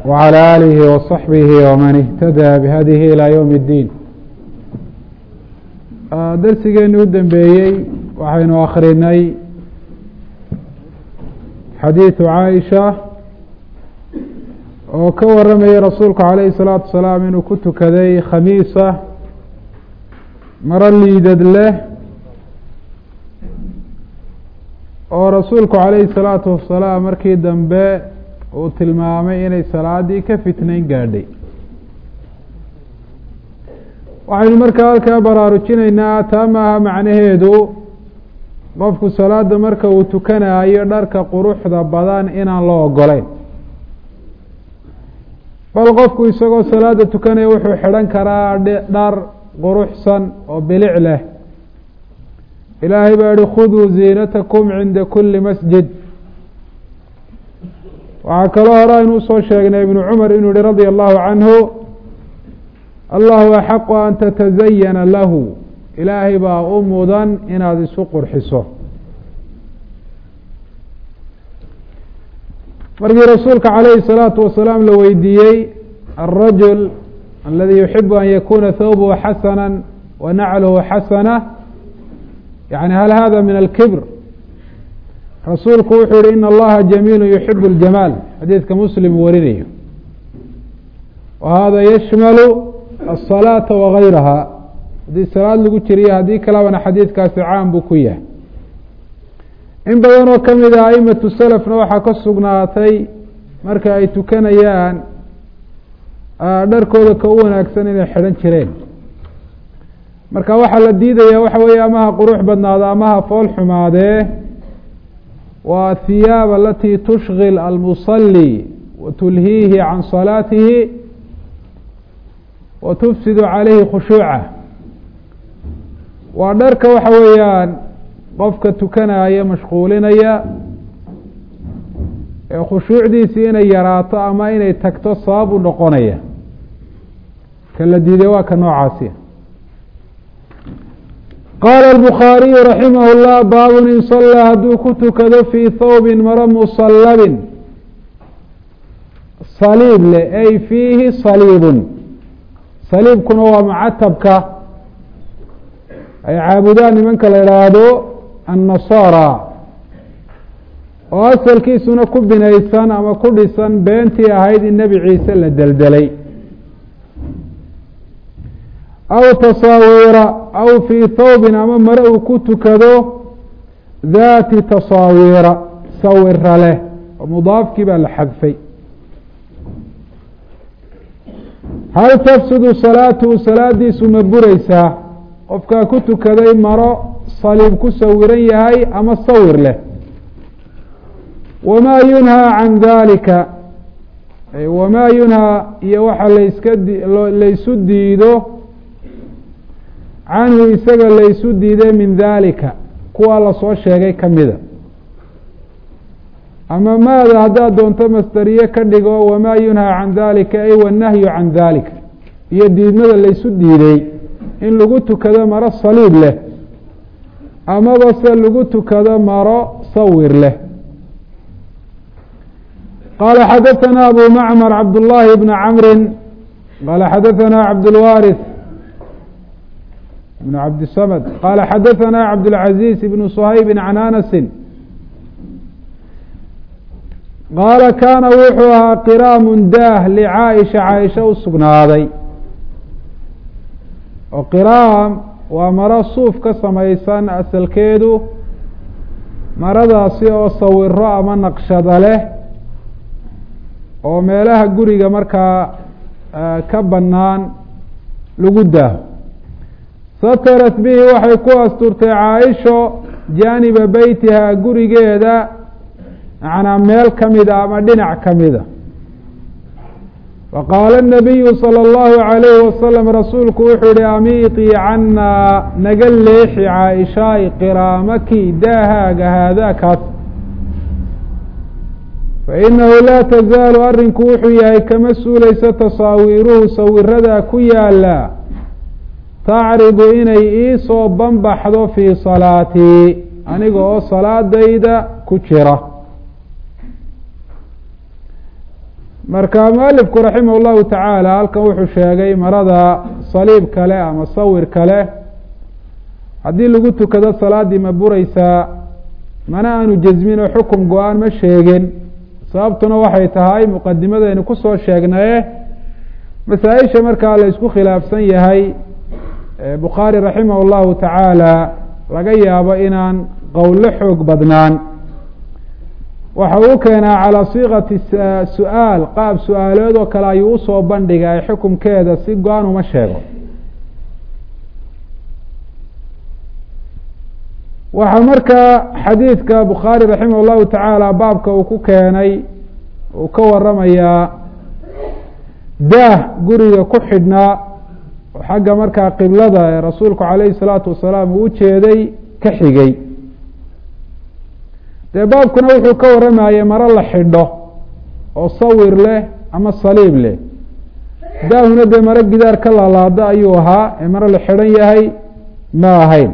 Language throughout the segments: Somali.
وعلى آله وصحبه ومن اهتدى بهديه إلى يوم الدين. درسigeeni u dambeeyey waxaynu akrinay xadiiثu caaisha oo ka waramayay rasuulku عalayه الصلاaةu وaسلاam inuu ku tukaday khamiisa maro liidad leh oo rasuulku عalayه الصلاaةu وaسلاam markii dambe uu tilmaamay inay salaadii ka fitnayn gaadhay. waxaynu markaa halkaa baraarujinaynaa taa maaha macnaheedu qofku salaada marka uu tukanayo dharka quruxda badan inaan loo ogolayn, bal qofku isagoo salaada tukanaya wuxuu xidhan karaa dhar quruxsan oo bilic leh. ilaahay baa yihi khuduu ziinatakum cinda kuli masjid. waxaa kaloo hore aynu usoo sheegnay ibnu cumar inuu yihi radia allahu canhu, allahu axaqu an tatazayana lahu, ilaahay baa u mudan inaad isu qurxiso. markii rasuulka calayhi الsalaatu wasalaam la weydiiyey alrajul aladi yuxibu an yakuna thawbuhu xasana wa nacluhu xasana, yani hal hada min alkibr? rasuulku wuxuu yihi ina allaha jamiilu yuxibu اljamaal, xadiidka muslim warinayo, wa hada yashmalu الصلاaةa وغayraha. haddii salaad lagu jiriyo haddii kalabana xadiidkaasi caam buu ku yahay. in badan oo kamid a aimatu selafna waxaa ka sugnaatay marka ay tukanayaan dharkooda ka u wanaagsan inay xidhan jireen. marka waxaa la diidaya waxa weeye amaha qurux badnaado amaha fool xumaadee waa athiyaab alati tushgil almusalي watulhiihi can salaatihi watufsidu calayhi khushuucah. waa dharka waxa weeyaan qofka tukanaya mashquulinaya ee khushuucdiisii inay yaraato ama inay tagto sabab u noqonaya. ka la diiday waa ka noocaasi. qaala الbukhaariyu raximah اllah baabun in salaa hadduu ku tukado fii thawbin maro musallabin saliib leh ay fiihi saliibun. saliibkuna waa mucatabka ay caabudaan nimanka la idhaahdo annasaara, oo asalkiisuna ku binaysan ama ku dhisan beentii ahayd in nebi ciise la deldelay. aw tasaawiira aw fii thawbin ama mare uu ku tukado daati tasaawiira, sawira leh oo mudaafkii baa la xadfay. hal tafsudu salaatuhu, salaadiisu ma buraysaa? qofkaa ku tukaday maro saliib ku sawiran yahay ama sawir leh. wamaa yunhaa can dalika, wamaa yunhaa iyo waxa laysu diido canhu isaga laysu diiday min dalika kuwa lasoo sheegay kamida. ama maada haddaad doonto masdariye ka dhigo wamaa yunhaa can dalika ay wanahyu can dalika, iyo diidmada laysu diiday in lagu tukado maro saliib leh amaba se lagu tukado maro sawir leh. qaala xadaثana abu macmar cabdullaahi bn camri qaala xadaثana cabdاlwaariث bn cabdisamd qaala xadaثana cabdاlcaزiiz bn shayb can anasi qaala kaana wuxuu ahaa qiraamu daah licaaisha, caaisha u sugnaaday. oo qiraam waa maro suuf ka samaysan asalkeedu, maradaasi oo sawiro ama naqshada leh oo meelaha guriga markaa ka bannaan lagu daaho. satarat bihi waxay ku asturtay caaisho jaaniba beytiha, gurigeeda macnaa meel kamida ama dhinac kamida. faqaala الnabiyu salى اllahu عalayhi wasalam, rasuulku wuxuu yihi amiiطii canaa, naga leexi caaishaay qiraamaki daahaaga haadaakaas. fainahu laa tazaalu, arinku wuxuu yahay kama suulayso tasaawiiruhu sawiradaa ku yaala, tacridu inay iisoo banbaxdo fii salaatii, aniga oo salaadayda ku jira. marka mualifku raximah llahu tacaala halkan wuxuu sheegay marada saliib kale ama sawir kale haddii lagu tukado salaaddii ma buraysaa, mana aanu jasmin oo xukum go-aan ma sheegin. sababtuna waxay tahay muqadimadaynu kusoo sheegnaye masaa-isha markaa la isku khilaafsan yahay bukhaari raximah llahu tacaala laga yaabo inaan qowlo xoog badnaan. waxa uu keenaa calaa siiqati su-aal, qaab su-aalood oo kale ayuu usoo bandhigay xukumkeeda si go-aan uma sheego. waxaa markaa xadiidka bukhaari raximah llahu tacaala baabka uu ku keenay uu ka waramayaa daah guriga ku xidhnaa oo xagga markaa qiblada ee rasuulku calayhi salaatu wasalaam uu ujeeday ka xigay. dee baabkuna wuxuu ka waramayay maro la xidho oo sawir leh ama saliib leh. daahuna dee maro gidaar ka laalaada ayuu ahaa ee maro la xidhan yahay ma ahayn.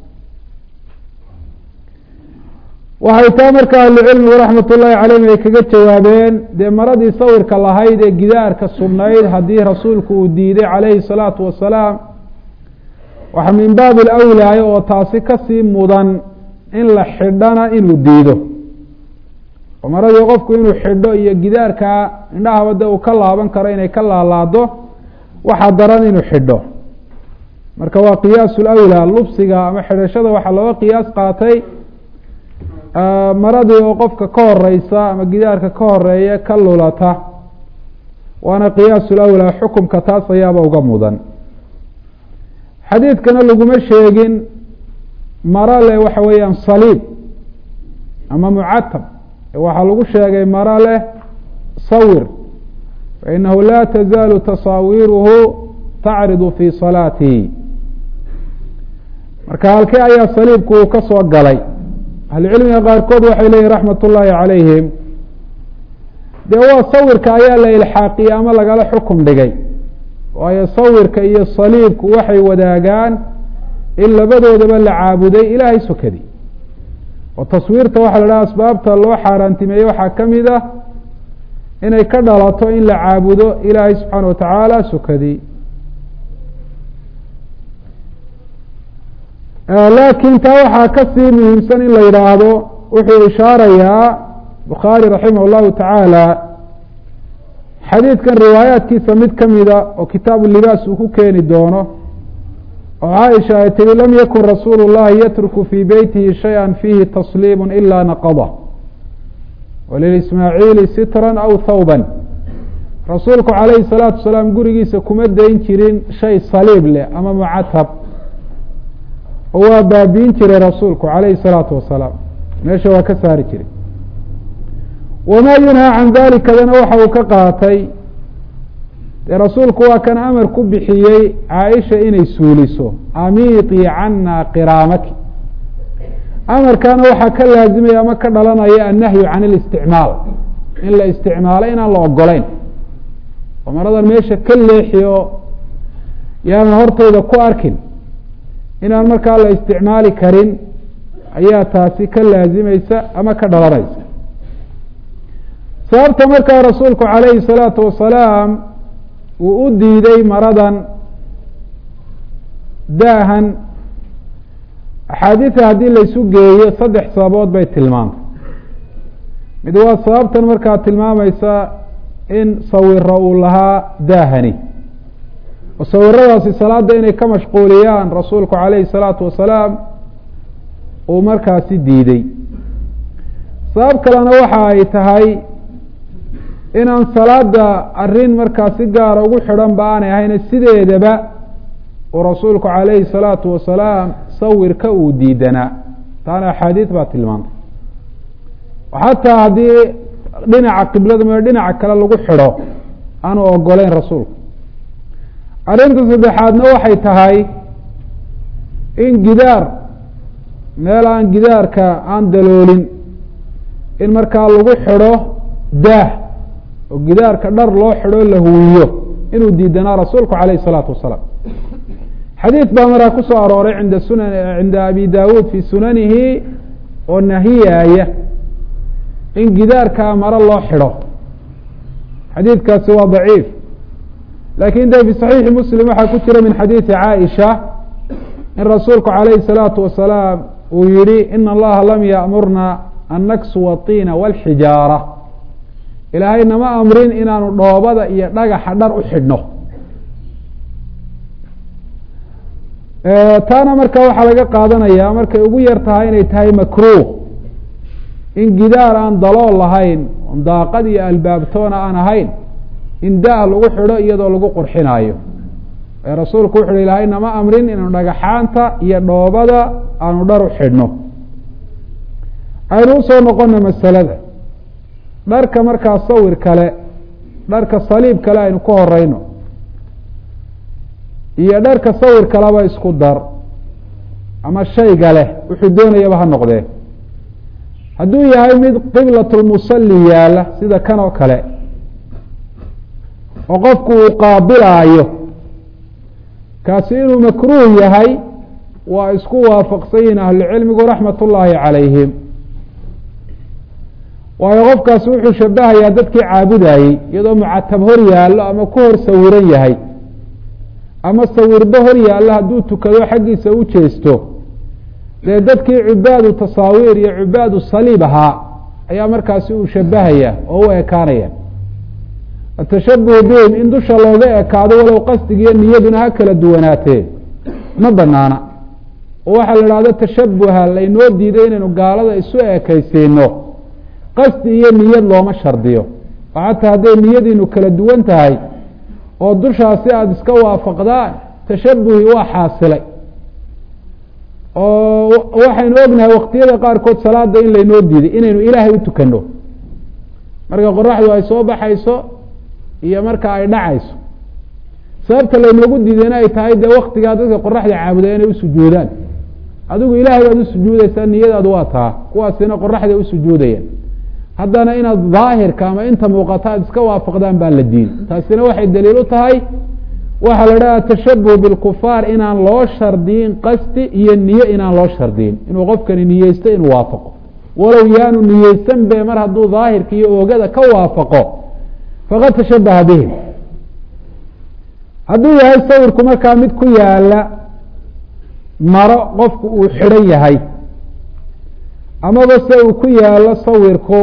waxay taa marka ahlucilmigu raxmat ullaahi calayhim ay kaga jawaabeen dee maradii sawirka lahayd ee gidaarka sugnayd haddii rasuulku uu diiday calayhi salaatu wasalaam waxa min baabi alawlaayo oo taasi kasii mudan in la xidhana inuu diido. oo maradii qofku inuu xidho iyo gidaarka indhahaba de uu ka laaban karo inay ka laalaado waxaa daran inuu xidho. marka waa qiyaasu lawlaa, lubsiga ama xidhashada waxaa looga qiyaas qaatay maradii oo qofka ka horeysa ama gidaarka ka horeeya ka lulata, waana qiyaasu lawlaa, xukumka taas ayaaba uga mudan. xadiidkana laguma sheegin maro leh waxa weeyaan saliib ama mucatab, waxaa lagu sheegay maro leh sawir, fainahu laa tazaalu tasaawiruhu tacridu fi salaatihi. marka halkee ayaa saliibku uu ka soo galay? ahlucilmiga qaarkood waxay leeyihin raxmat ullaahi calayhim dee waa sawirka ayaa la ilxaaqiyey ama lagala xukum dhigay, waayo sawirka iyo saliibku waxay wadaagaan in labadoodaba la caabuday ilaahay sokadi. oo taswiirta waxaa la dhaha asbaabta loo xaaraantimeeyey waxaa ka mid ah inay ka dhalato in la caabudo ilaahay subxaana watacaala sokadi. laakiin taa waxaa kasii muhiimsan in la yidhaahdo wuxuu ishaarayaa bukhaari raximah llahu tacaala xadiidkan riwaayaatkiisa mid kamida oo kitaabu libaas uu ku keeni doono oo caaisha ay tihi lam yakun rasuulu llahi yatruku fii beytihi shaya fiihi tasliim ila naqada walilismaaciili sitran aw thawban. rasuulku calayhi salaatu wasalaam gurigiisa kuma dayn jirin shay saliib leh ama mucatab, oo waa baabiin jiray rasuulku calayhi salaatu wasalaam, meesha waa ka saari jiray. wamaa yunhaa can dalikadana waxa uu ka qaatay dee rasuulku waa kan amar ku bixiyey caaisha inay suuliso, amiitii cana qiraamaki. amarkaana waxaa ka laazimaya ama ka dhalanaya annahyu can اlisticmaal, in la isticmaalo inaan la ogolayn. oo maradan meesha ka leexiyo yaanan hortayda ku arkin, inaan markaa la isticmaali karin ayaa taasi ka laazimaysa ama ka dhalanaysa. sababta markaa rasuulku calayhi salaatu wasalaam uu u diiday maradan daahan, axaadiida haddii laysu geeyo 3 sababood bay tilmaamtay. mid waa sababtan markaa tilmaamaysa in sawiro uu lahaa daahani, oo sawiradaasi salaada inay ka mashquuliyaan rasuulku calayhi salaatu wasalaam uu markaasi diiday. sabab kalena waxa ay tahay inaan salaada arrin markaa si gaara ugu xidhan ba aanay ahayn, sideedaba uu rasuulku calayhi salaatu wasalaam sawirka uu diidanaa. taana axaadiid baa tilmaantay. xataa haddii dhinaca qiblada ma dhinaca kale lagu xidho aanu ogoleyn rasuulku. arrinta saddexaadna waxay tahay in gidaar meel aan gidaarka aan daloolin in markaa lagu xidho daah oo gidaarka dhar loo xidho la huwiyo inuu diidanaa rasuulku calayhi salaatu wasalaam. xadiid baa maraa ku soo arooray cinda abi daawuud fii sunanihi oo nahiyaaya in gidaarkaa maro loo xidho. xadiidkaasi waa ضaciif lakin de fi صaxiixi muslim waxaa ku jira min xadiidi caaisha in rasuulku calayhi الsalaatu wasalaam uu yihi in allaha lam ya'murna an naksuwa الطiina wاlxijaara ilaahay nama amrin inaanu dhoobada iyo dhagaxa dhar u xidhno. taana marka waxaa laga qaadanaya markay ugu yar tahay inay tahay makruuh in gidaar aan dalool lahayn daaqad iyo albaabtoona aan ahayn in daah lagu xidho iyadoo lagu qurxinaayo. rasuulku wuxu uhi ilaahay nama amrin inaanu dhagaxaanta iyo dhoobada aanu dhar u xidhno. aynu usoo noqona masalada dharka markaa sawir kale, dharka saliib kale aynu ka horeyno iyo dharka sawir kaleba isku dar ama shayga leh wuxuu doonayaba ha noqdee, hadduu yahay mid qiblatulmusalli yaala sida kan oo kale oo qofku uu qaabilaayo, kaasi inuu makruuh yahay waa isku waafaqsan yihin ahlucilmigu raxmat ullaahi calayhim. waayo qofkaasi wuxuu shabahayaa dadkii caabudayey iyadoo mucatab hor yaallo ama ku hor sawiran yahay ama sawirba hor yaallo hadduu tukado xaggiisa u jeesto dee dadkii cubaadu tasaawiir iyo cubaadu saliib ahaa ayaa markaasi uu shabahaya oo u ekaanaya. atashabuhu bihim in dusha looga ekaado walow qasdigiiyo niyaduna ha kala duwanaatee ma banaana oo waxaa la idhahda tashabuha laynoo diiday inaynu gaalada isu ekaysiino qasdi iyo niyad looma shardiyo oo xataa hadday niyadiinu kala duwan tahay oo dushaasi aada iska waafaqdaan tashabuhii waa xaasilay. oo waxaynu ognahay waqtiyada qaarkood salaada in laynoo diiday inaynu ilaahay u tukano marka qoraxdu ay soo baxayso iyo marka ay dhacayso. sababta laynoogu diidayna ay tahay dee waktigaa dadka qoraxda caabuda inay usujuudaan, adigu ilaahay baad usujuudaysaa niyadaadu waa taa, kuwaasina qoraxday usujuudayaan. haddana inaad daahirka ama inta muuqata aad iska waafaqdaan baa la diiday. taasina waxay daliil u tahay waxaa la dhaha tashabuh bilkufaar inaan loo shardiyin qasdi iyo niyo inaan loo shardiyin, inuu qofkani niyeysto inuu waafaqo walow yaanu niyeysan be mar hadduu daahirka iyo oogada ka waafaqo faqad tashabaha bihim. hadduu yahay sawirku markaa mid ku yaala maro qofku uu xidhan yahay amaba se uu ku yaalo sawirku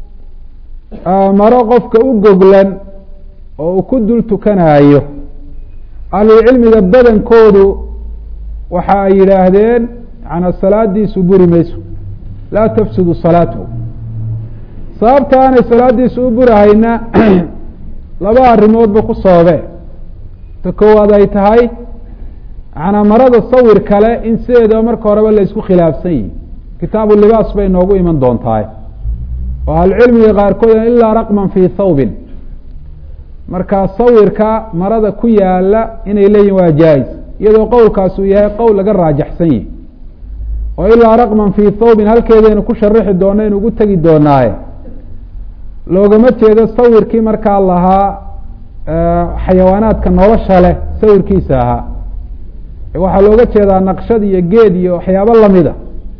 maro qofka u goglan oo uu ku dul tukanaayo, ahlucilmiga badankoodu waxa ay yidhaahdeen yana salaadiisu buri mayso, laa tafsidu salaatuhu. sababta aanay salaadiisu u burahayna laba arrimoodba ku soobe. ta koowaad ay tahay yana marada sawir kale in sideedaba marka horeba la isku khilaafsan yihi, kitaabu libaas bay noogu iman doontahay oo ahlucilmiga qaarkood ilaa raqman fii thawbin, markaa sawirka marada ku yaala inay leeyihin waa jaa-is, iyadoo qowlkaas uu yahay qowl laga raajaxsan yihi. oo ilaa raqman fii thawbin halkeedaynu ku sharixi doona inu ugu tegi doonaaye loogama jeedo sawirkii markaa lahaa xayawaanaadka nolosha leh sawirkiisa ahaa, waxaa looga jeedaa naqshad iyo geed iyo waxyaabo lamida.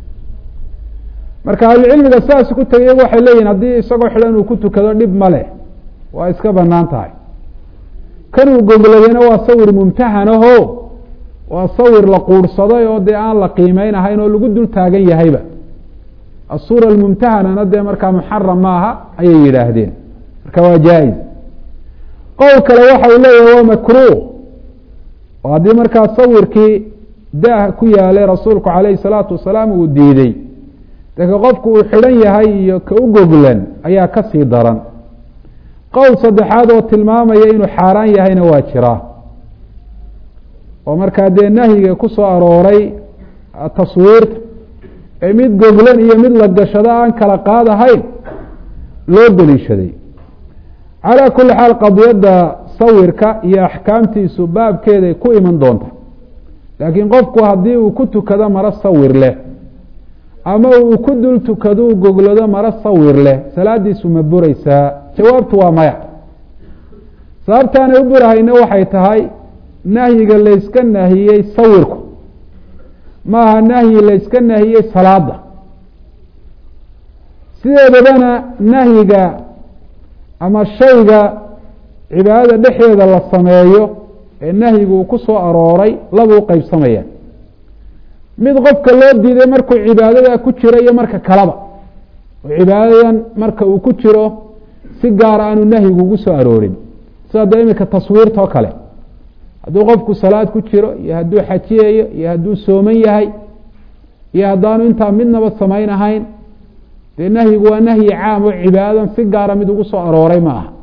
marka ahlucilmiga sidaas ku tegay iyagu waxay leeyihin haddii isagoo xidhan uu ku tukado dhib ma leh, waa iska banaan tahay. kan uu gogladayna waa sawir mumtahanaho waa sawir la quurhsaday oo dee aan la qiimeyn ahayn oo lagu dul taagan yahayba. asuura almumtahanana dee markaa muxaram maaha ayay yidhaahdeen, marka waa jaa-is. qowl kale waxa uu leeyahay waa makruuh, oo haddii markaa sawirkii daah ku yaalay rasuulku calayhi salaatu wasalaam uu diiday, dee ka qofku uu xidhan yahay iyo ka u goglan ayaa ka sii daran. qowl saddexaad oo tilmaamaya inuu xaaraan yahayna waa jiraa, oo markaa dee nahyiga ku soo arooray taswiirta ee mid goglan iyo mid la gashado aan kala qaadahayn loo daliishaday. calaa kulli xaal qadiyadda sawirka iyo axkaamtiisu baabkeeday ku iman doonta, laakiin qofku haddii uu ku tukado maro sawir leh ama uu ku dul tukado uu goglado maro sawir leh salaadiisu ma buraysaa? jawaabtu waa maya. sababtaanay u burahayna waxay tahay nahyiga layska nahiyey sawirku maaha nahyi layska nahiyey salaada. sideedabana nahyiga ama shayga cibaadada dhexdeeda la sameeyo ee nahyigu uu ku soo arooray labuu qeybsamaya mid qofka loo diiday markuu cibaadada ku jiro iyo marka kaleba oo cibaadadan marka uu ku jiro si gaar aanu nahyigu ugu soo aroorin sida de imika taswiirta oo kale hadduu qofku salaad ku jiro iyo hadduu xajiyayo iyo hadduu sooman yahay iyo haddaanu intaa midnaba samayn ahayn dee nahyigu waa nahyi caam oo cibaadadan si gaara mid ugu soo arooray ma aha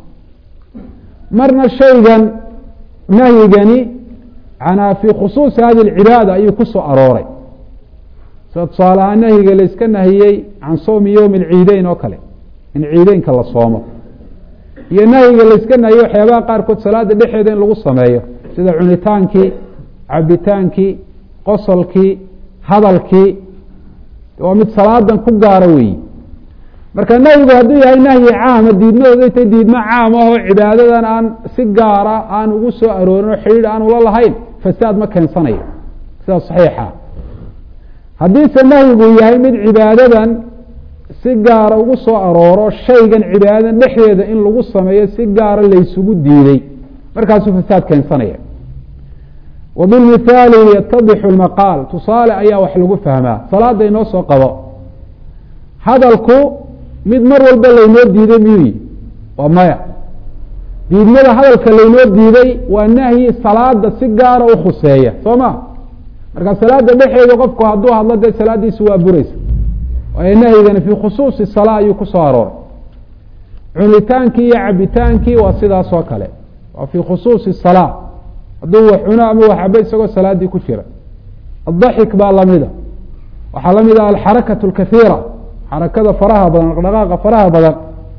marna shaygan nahyigani manaa fii khusuusi hadi lcibaada ayuu ku soo arooray sida tusaale ahaan nahyiga la iska nahiyey can soomi yowmi alciideyn oo kale in ciideynka la soomo iyo nahyiga la iska nahiyey waxyaabaha qaarkood salaada dhexeeda in lagu sameeyo sida cunitaankii cabitaankii qosolkii hadalkii waa mid salaadan ku gaara weeyi marka nahyigu hadduu yahay nahyi caama diidmadooda tay diidmo caam ahoo cibaadadan aan si gaara aan ugu soo aroorin oo xidhiidh aan ula lahayn fasaad ma keensanayo sidaa saxiixa haddiise nahyigu yahay mid cibaadadan si gaara ugu soo arooro shaygan cibaadadan dhexdeeda in lagu sameeyo si gaara laysugu diiday markaasuu fasaad keensanaya wa bilmithaali yatadixu lmaqaal tusaale ayaa wax lagu fahmaa salaada inoo soo qabo hadalku mid mar walba laynoo diiday miyuyi waa maya diidmada hadalka laynoo diiday waa nahyi salaada si gaara u khuseeya soo ma marka salaada dhexeeda qofku hadduu hadlo dee salaadiisu waa buraysa waayo nahyigani fii khusuusi salaa ayuu ku soo arooray cunitaankii iyo cabitaankii waa sidaas oo kale waa fii khusuusi salaa hadduu wax cuno ama waxaba isagoo salaadii ku jira adaxik baa lamida waxaa lamid ah alxarakatu alkaiira xarakada faraha badan dhaqdhaqaaqa faraha badan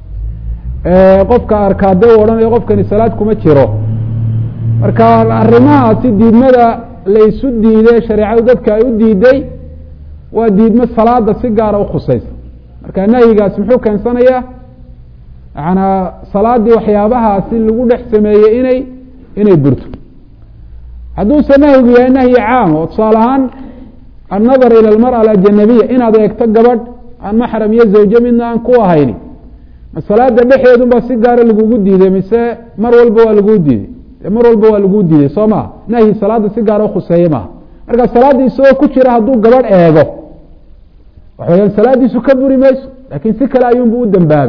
qofka arkaade u odhanayo qofkani salaad kuma jiro marka arrimahaasi diidmada laysu diiday shareecadu dadka ay u diiday waa diidmo salaada si gaara ukhusaysa marka nahyigaasi muxuu keensanayaa yanaa salaadii waxyaabahaasi lagu dhex sameeyey inay burto hadduuse nahyigu yahay nahyi caam oo tusaale ahaan annadar ila almar'a alajanabiya inaad eegto gabadh aan maxram iyo zawje midna aan ku ahayni ma salaada dhexeedunbaa si gaara lagugu diiday mise mar walba waa laguu diiday mar walba waa laguu diiday soo maha nahyi salaada si gaara ukhuseeye maaha marka salaaddii isagoo ku jira hadduu gabadh eego waxa weyaan salaaddiisu ka buri mayso laakiin si kale ayuunbu u dambaabay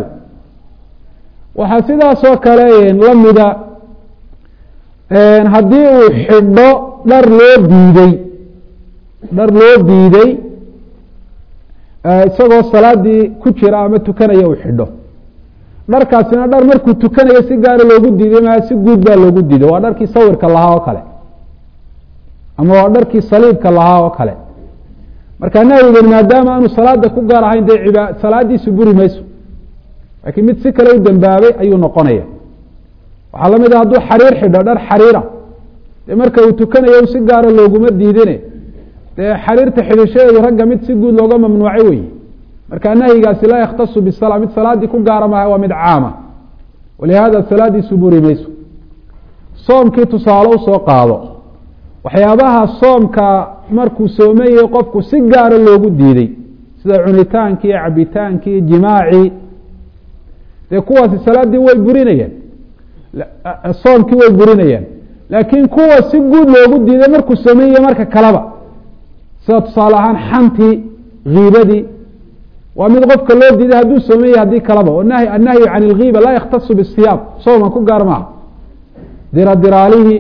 waxaa sidaasoo kale lamida haddii uu xidho dhar loo diiday isagoo salaadii ku jira ama tukanaya uu xidho dharkaasina dhar markuu tukanayo si gaara loogu diiday maa si guud baa loogu diiday waa dharkii sawirka lahaa oo kale ama waa dharkii saliibka lahaa oo kale marka nahyigan maadaama aanu salaada ku gaar ahayn dee salaadiisu buri mayso laakiin mid si kale u dambaabay ayuu noqonaya waxaa lamid ah hadduu xariir xidho dhar xariira dee marka uu tukanayo si gaara looguma diidine dee xariirta xidhishadeedu ragga mid si guud looga mamnuucay wey marka nahyigaasi laa yakhtasu bisala mid salaadii ku gaara maaha waa mid caama walihaada salaadiisu buri mayso soomkii tusaale usoo qaado waxyaabaha soomka markuu soomayay qofku si gaara loogu diiday sida cunitaankii cabitaankii jimaacii dee kuwaasi salaadii way burinayaan soomkii way burinayaan laakiin kuwa si guud loogu diiday markuu soomayay marka kaleba sida tusaale ahaan xantii kiibadii waa mid qofka loo diiday hadduu soomayay haddii kaleba annahyu can ilgiiba laa yakhtasu bisiyaam sooman ku gaar maaha diradiraalihii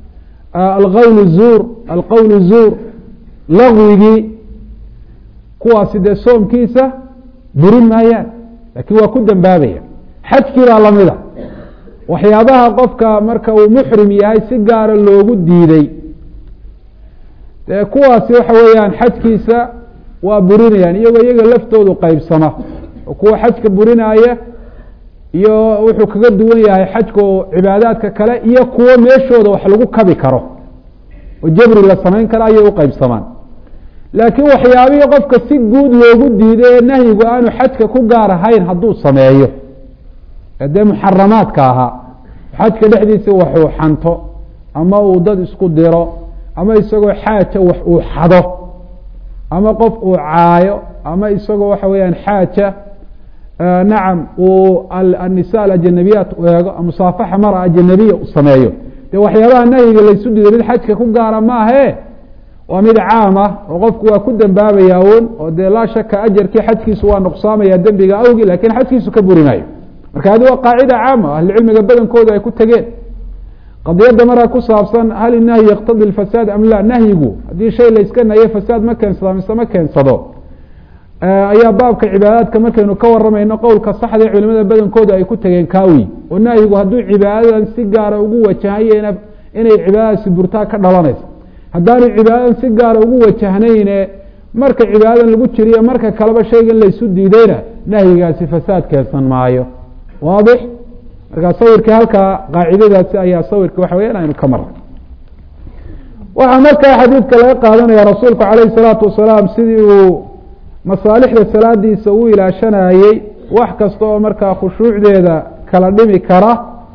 alqowl zuur lagwigii kuwaasi dee soomkiisa burin maayaan laakiin waa ku dambaabaya xajkii baa lamida waxyaabaha qofka marka uu muxrim yahay si gaara loogu diiday dee kuwaasi waxa weeyaan xajkiisa waa burinayaan iyagoo iyaga laftoodu qeybsama oo kuwa xajka burinaaya iyo wuxuu kaga duwan yahay xajka oo cibaadaadka kale iyo kuwo meeshooda wax lagu kabi karo oo jabri la samayn karo ayay uqeybsamaan laakiin waxyaabihii qofka si guud loogu diiday ee nahyigu aanu xajka ku gaar ahayn hadduu sameeyo ee dee muxaramaadka ahaa xajka dhexdiisa waxuu xanto ama uu dad isku diro ama isagoo xaaja wax uu xado ama qof uu caayo ama isagoo waxa weeyaan xaaja nacam uu النساء الأجنبيات musaafaxa mara أجنabiya u sameeyo dee waxyaabaha nahyiga laysu diiday mid xajka ku gaara maahe waa mid caam ah oo qofku waa ku dembaabayaa un oo dee laa shaka ajarkii xajkiisu waa nuqsaamaya dembiga awgi lakin xajkiisu ka buri maayo marka hadi waa qaacida caama ahlicilmiga badankooda ay ku tegeen qadiyadda markaa ku saabsan hal inahyi yaqtadi اfasaad am la nahyigu haddii shay la iska nahiye fasaad ma keensado mise ma keensado ayaa baabka cibaadaadka markaynu ka waramayno qowlka saxda ee culimada badankooda ay ku tegeen kaawi oo nahyigu hadduu cibaadadan si gaara ugu wajahayena inay cibaadadaasi burtaa ka dhalanayso haddaanu cibaadadan si gaara ugu wajahnayne marka cibaadadan lagu jiriyo marka kaleba shaygan laysu diidayna nahyigaasi fasaad keensan maayo waadix markaa sawirkii halkaa qaacidadaasi ayaa sawirka waxa weyan aynu ka marnay waxaa markaa xadiidka laga qaadanaya rasuulku calayhi salaatu wasalaam sidii uu masaalixda salaadiisa u ilaashanayey wax kasta oo markaa khushuucdeeda kala dhimi kara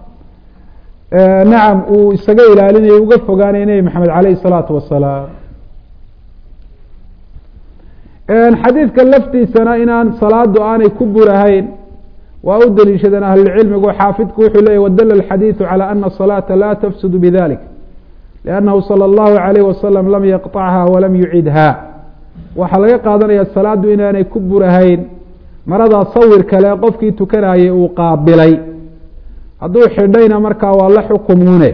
nacam uu isaga ilaalinaya uga fogaanaya nebi maxamed calayhi salaatu wasalaam xadiidka laftiisana inaan salaadu aanay ku burahayn waa u daliishadeen ahlulcilmigu xaafidku wuxuu leeyay wadala alxadiidu calى ana الصalaaةa la tafsud bidalik liannahu salى اllahu عalayh wasalam lam yaqطacha walam yucidha waxaa laga qaadanaya salaadu inaanay ku burahayn maradaa sawir kale qofkii tukanayay uu qaabilay hadduu xidhayna markaa waa la xukumuune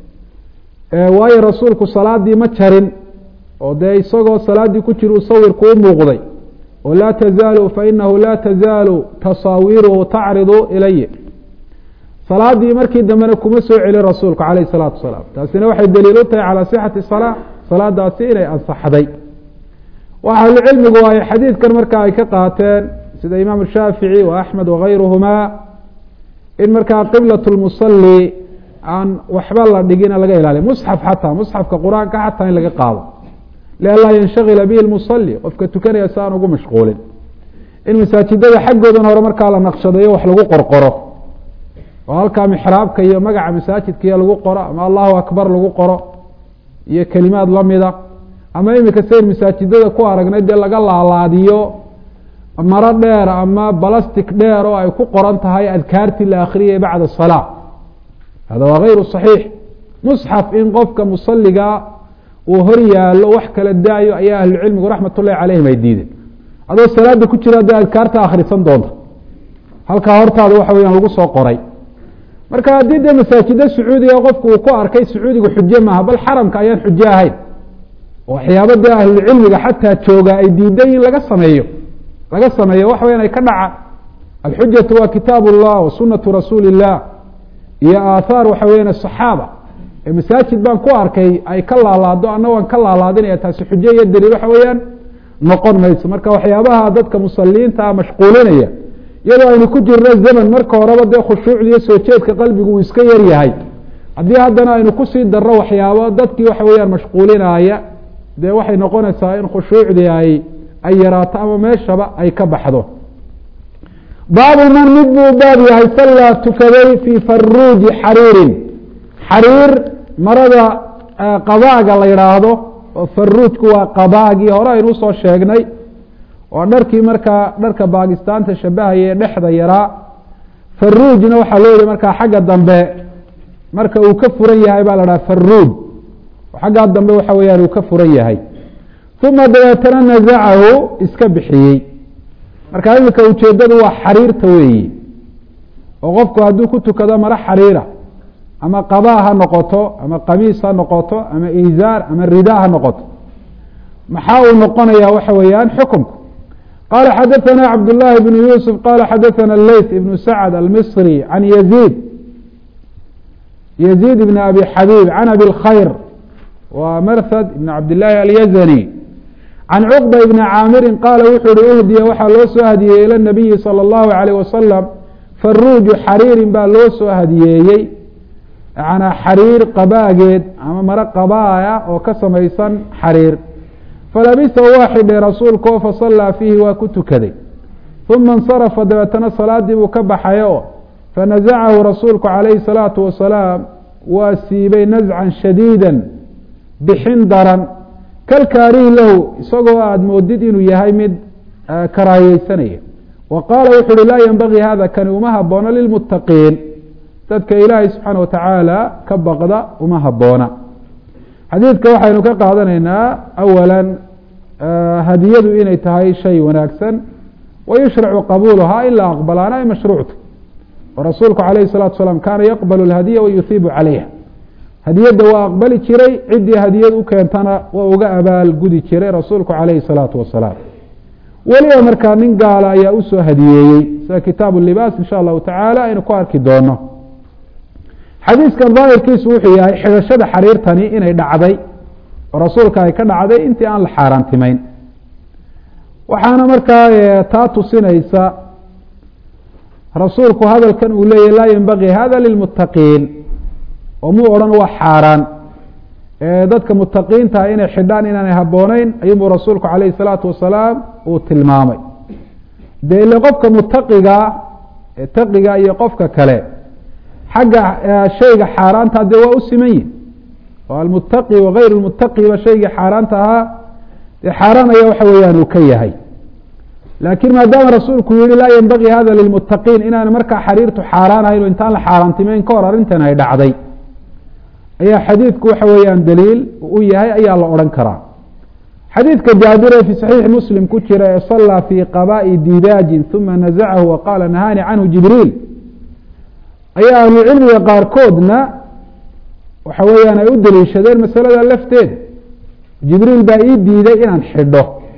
waayo rasuulku salaadii ma jarin oo dee isagoo salaaddii ku jira uu sawirku u muuqday oo laa tazaalu fainahu laa tazaalu tasaawiruhu tacridu ilay salaadii markii dambena kuma soo celin rasuulku calayh الsalaatu wasalaam taasina waxay daliil u tahay calى sixati salaa salaadaasi inay ansaxday waxa ahlucilmigu ay xadiidkan markaa ay ka qaateen sida imaam shaafici wa axmed wagayruhuma in markaa qiblaة اlmusali aan waxba la dhigina laga ilaaliya musxaf xataa musxafka qur-aanka xataa in laga qaado lianlaa yanshagila bihi lmusali qofka tukanaya si aan ugu mashquulin in masaajidada xaggoodan hore markaa la naqshadeeyo wax lagu qorqoro oo halkaa mixraabka iyo magaca masaajidkaiyo lagu qoro ama allahu akbar lagu qoro iyo kelimaad lamida ama imika sayn masaajidada ku aragnay dee laga laalaadiyo maro dheer ama balastic dheer oo ay ku qoran tahay adkaartii la akriyay bacda salaa hada waa gayru صaxiix musxaf in qofka musaliga uu hor yaalo wax kala daayo ayaa ahlucilmigu raxmat ullahi calayhim ay diideen adoo salaada ku jira dee adkaarta akhrisan doonta halkaa hortaada waxa weyaan lagu soo qoray marka haddii dee masaajida sacuudiga qofku uu ku arkay sacuudiga xujo maaha bal xaramka ayaan xujo ahayn waxyaaba dee ahlucilmiga xataa jooga ay diiday in laga sameeyo waxa weyan ay ka dhacaan alxujatu waa kitaab اllah wa sunatu rasuuli الlah iyo aathaar waxa weyan asaxaaba masaajid baan ku arkay ay ka laalaado ana waan ka laalaadinaya taasi xujo iyo daliil waxa weeyaan noqon mayso marka waxyaabaha dadka musaliinta mashquulinaya iyadoo aynu ku jirno zaman marka horeba dee khushuucda iyo soo jeedka qalbigu uu iska yar yahay haddii haddana aynu kusii darro waxyaabo dadkii waxa weeyaan mashquulinaya dee waxay noqonaysaa in khushuucdii ay yaraato ama meeshaba ay ka baxdo baabu man mid buu baab yahay sallaa tukaday fii faruuji xariirin xariir marada qabaaga la yidhaahdo oo faruujku waa qabaagii hore aynu usoo sheegnay waa dharkii markaa dharka baakistaanta shabahaya ee dhexda yaraa faruujna waxaa loo yihi markaa xagga dambe marka uu ka furan yahay baa la dhaha faruuj xaggaa dambe waxa weyaan uu ka furan yahay uma dabeetana nazacahu iska bixiyey marka imika ujeedadu waa xariirta weeyi oo qofku hadduu ku tukado maro xariira ama qabaa ha noqoto ama qamiis ha noqoto ama izaar ama ridaa ha noqoto maxaa uu noqonaya waxa weeyaan xukumku qala xadaثana cabdالlahi بn yusuf qala xadaثana leyth ibn sacd almisri can yaziid ibn abi xabib can abi اlkhayr wa marhad ibn cabdالlahi alyazani can cuqba ibni caamirin qaala wuxuu uhi uhdiya waxaa loo soo hadiyeeyey ila nabiyi salى اllahu عalيyh wasalam faruuju xariirin baa loo soo hadiyeeyey yanaa xariir qabaageed ama maro qabaaya oo ka samaysan xariir falabisa waa xidhay rasuulku oo fasallaa fiihi waa ku tukaday uma اnsarafa dabeetana salaadii buu ka baxay oo fanazacahu rasuulku calayhi الsalaatu wasalaam waa siibay nazcan shadiida bixin daran kalkaarihi lahu isagoo aada moodid inuu yahay mid karaahiyeysanaya wa qaala wuxu uhi laa yenbagii hada kani uma haboona lilmuttaqiin dadka ilaahay subxaana watacaala ka baqda uma haboona xadiidka waxaynu ka qaadanaynaa awalan hadiyadu inay tahay shay wanaagsan wayushracu qabuuluhaa in la aqbalaana ay mashruucta oo rasuulku calayhi الsalatu salaam kaana yaqbalu اlhadiya wayuhiibu calayha hadiyadda waa aqbali jiray ciddii hadiyad u keentana waa uga abaal gudi jiray rasuulku calayhi الsalaatu wasalaam weliba markaa nin gaala ayaa usoo hadiyeeyey sida kitaabu libaas insha allahu tacaala aynu ku arki doono xadiiskan daahirkiisu wuxuu yahay xidhashada xariirtani inay dhacday oo rasuulka ay ka dhacday intii aan la xaaraantimeyn waxaana markaa taa tusinaysa rasuulku hadalkan uu leeyahy laa yenbagii hada lilmuttaqiin oo muu odhan waa xaaraan dadka mutaqiintaha inay xidhaan inaanay habbooneyn ayuunbuu rasuulku calayhi الsalaatu wasalaam uu tilmaamay dee ile qofka mutaqigaa taqiga iyo qofka kale xagga shayga xaaraanta dee waa u siman yihin oo almutaqi wagayr lmutaqiba shaygii xaaraanta ahaa dee xaaraan ayaa waxa weeyaan uu ka yahay laakiin maadaama rasuulku yihi laa yenbagii hada lilmuttaqiin inaan markaa xariirtu xaaraan ahayn oo intaan la xaaraantimeyn ka hor arrintan ay dhacday ayaa xadiidku waxa weeyaan daliil u yahay ayaa la odhan karaa xadiidka jaabir ee fi saxiixi muslim ku jira ee sallaa fii qabaa'i dibaajin uma nazacahu wa qaala nahaani canhu jibriil ayaa ahlucilmiga qaarkoodna waxa weeyaan ay u daliishadeen masalada lafteeda jibriil baa ii diiday inaan xidho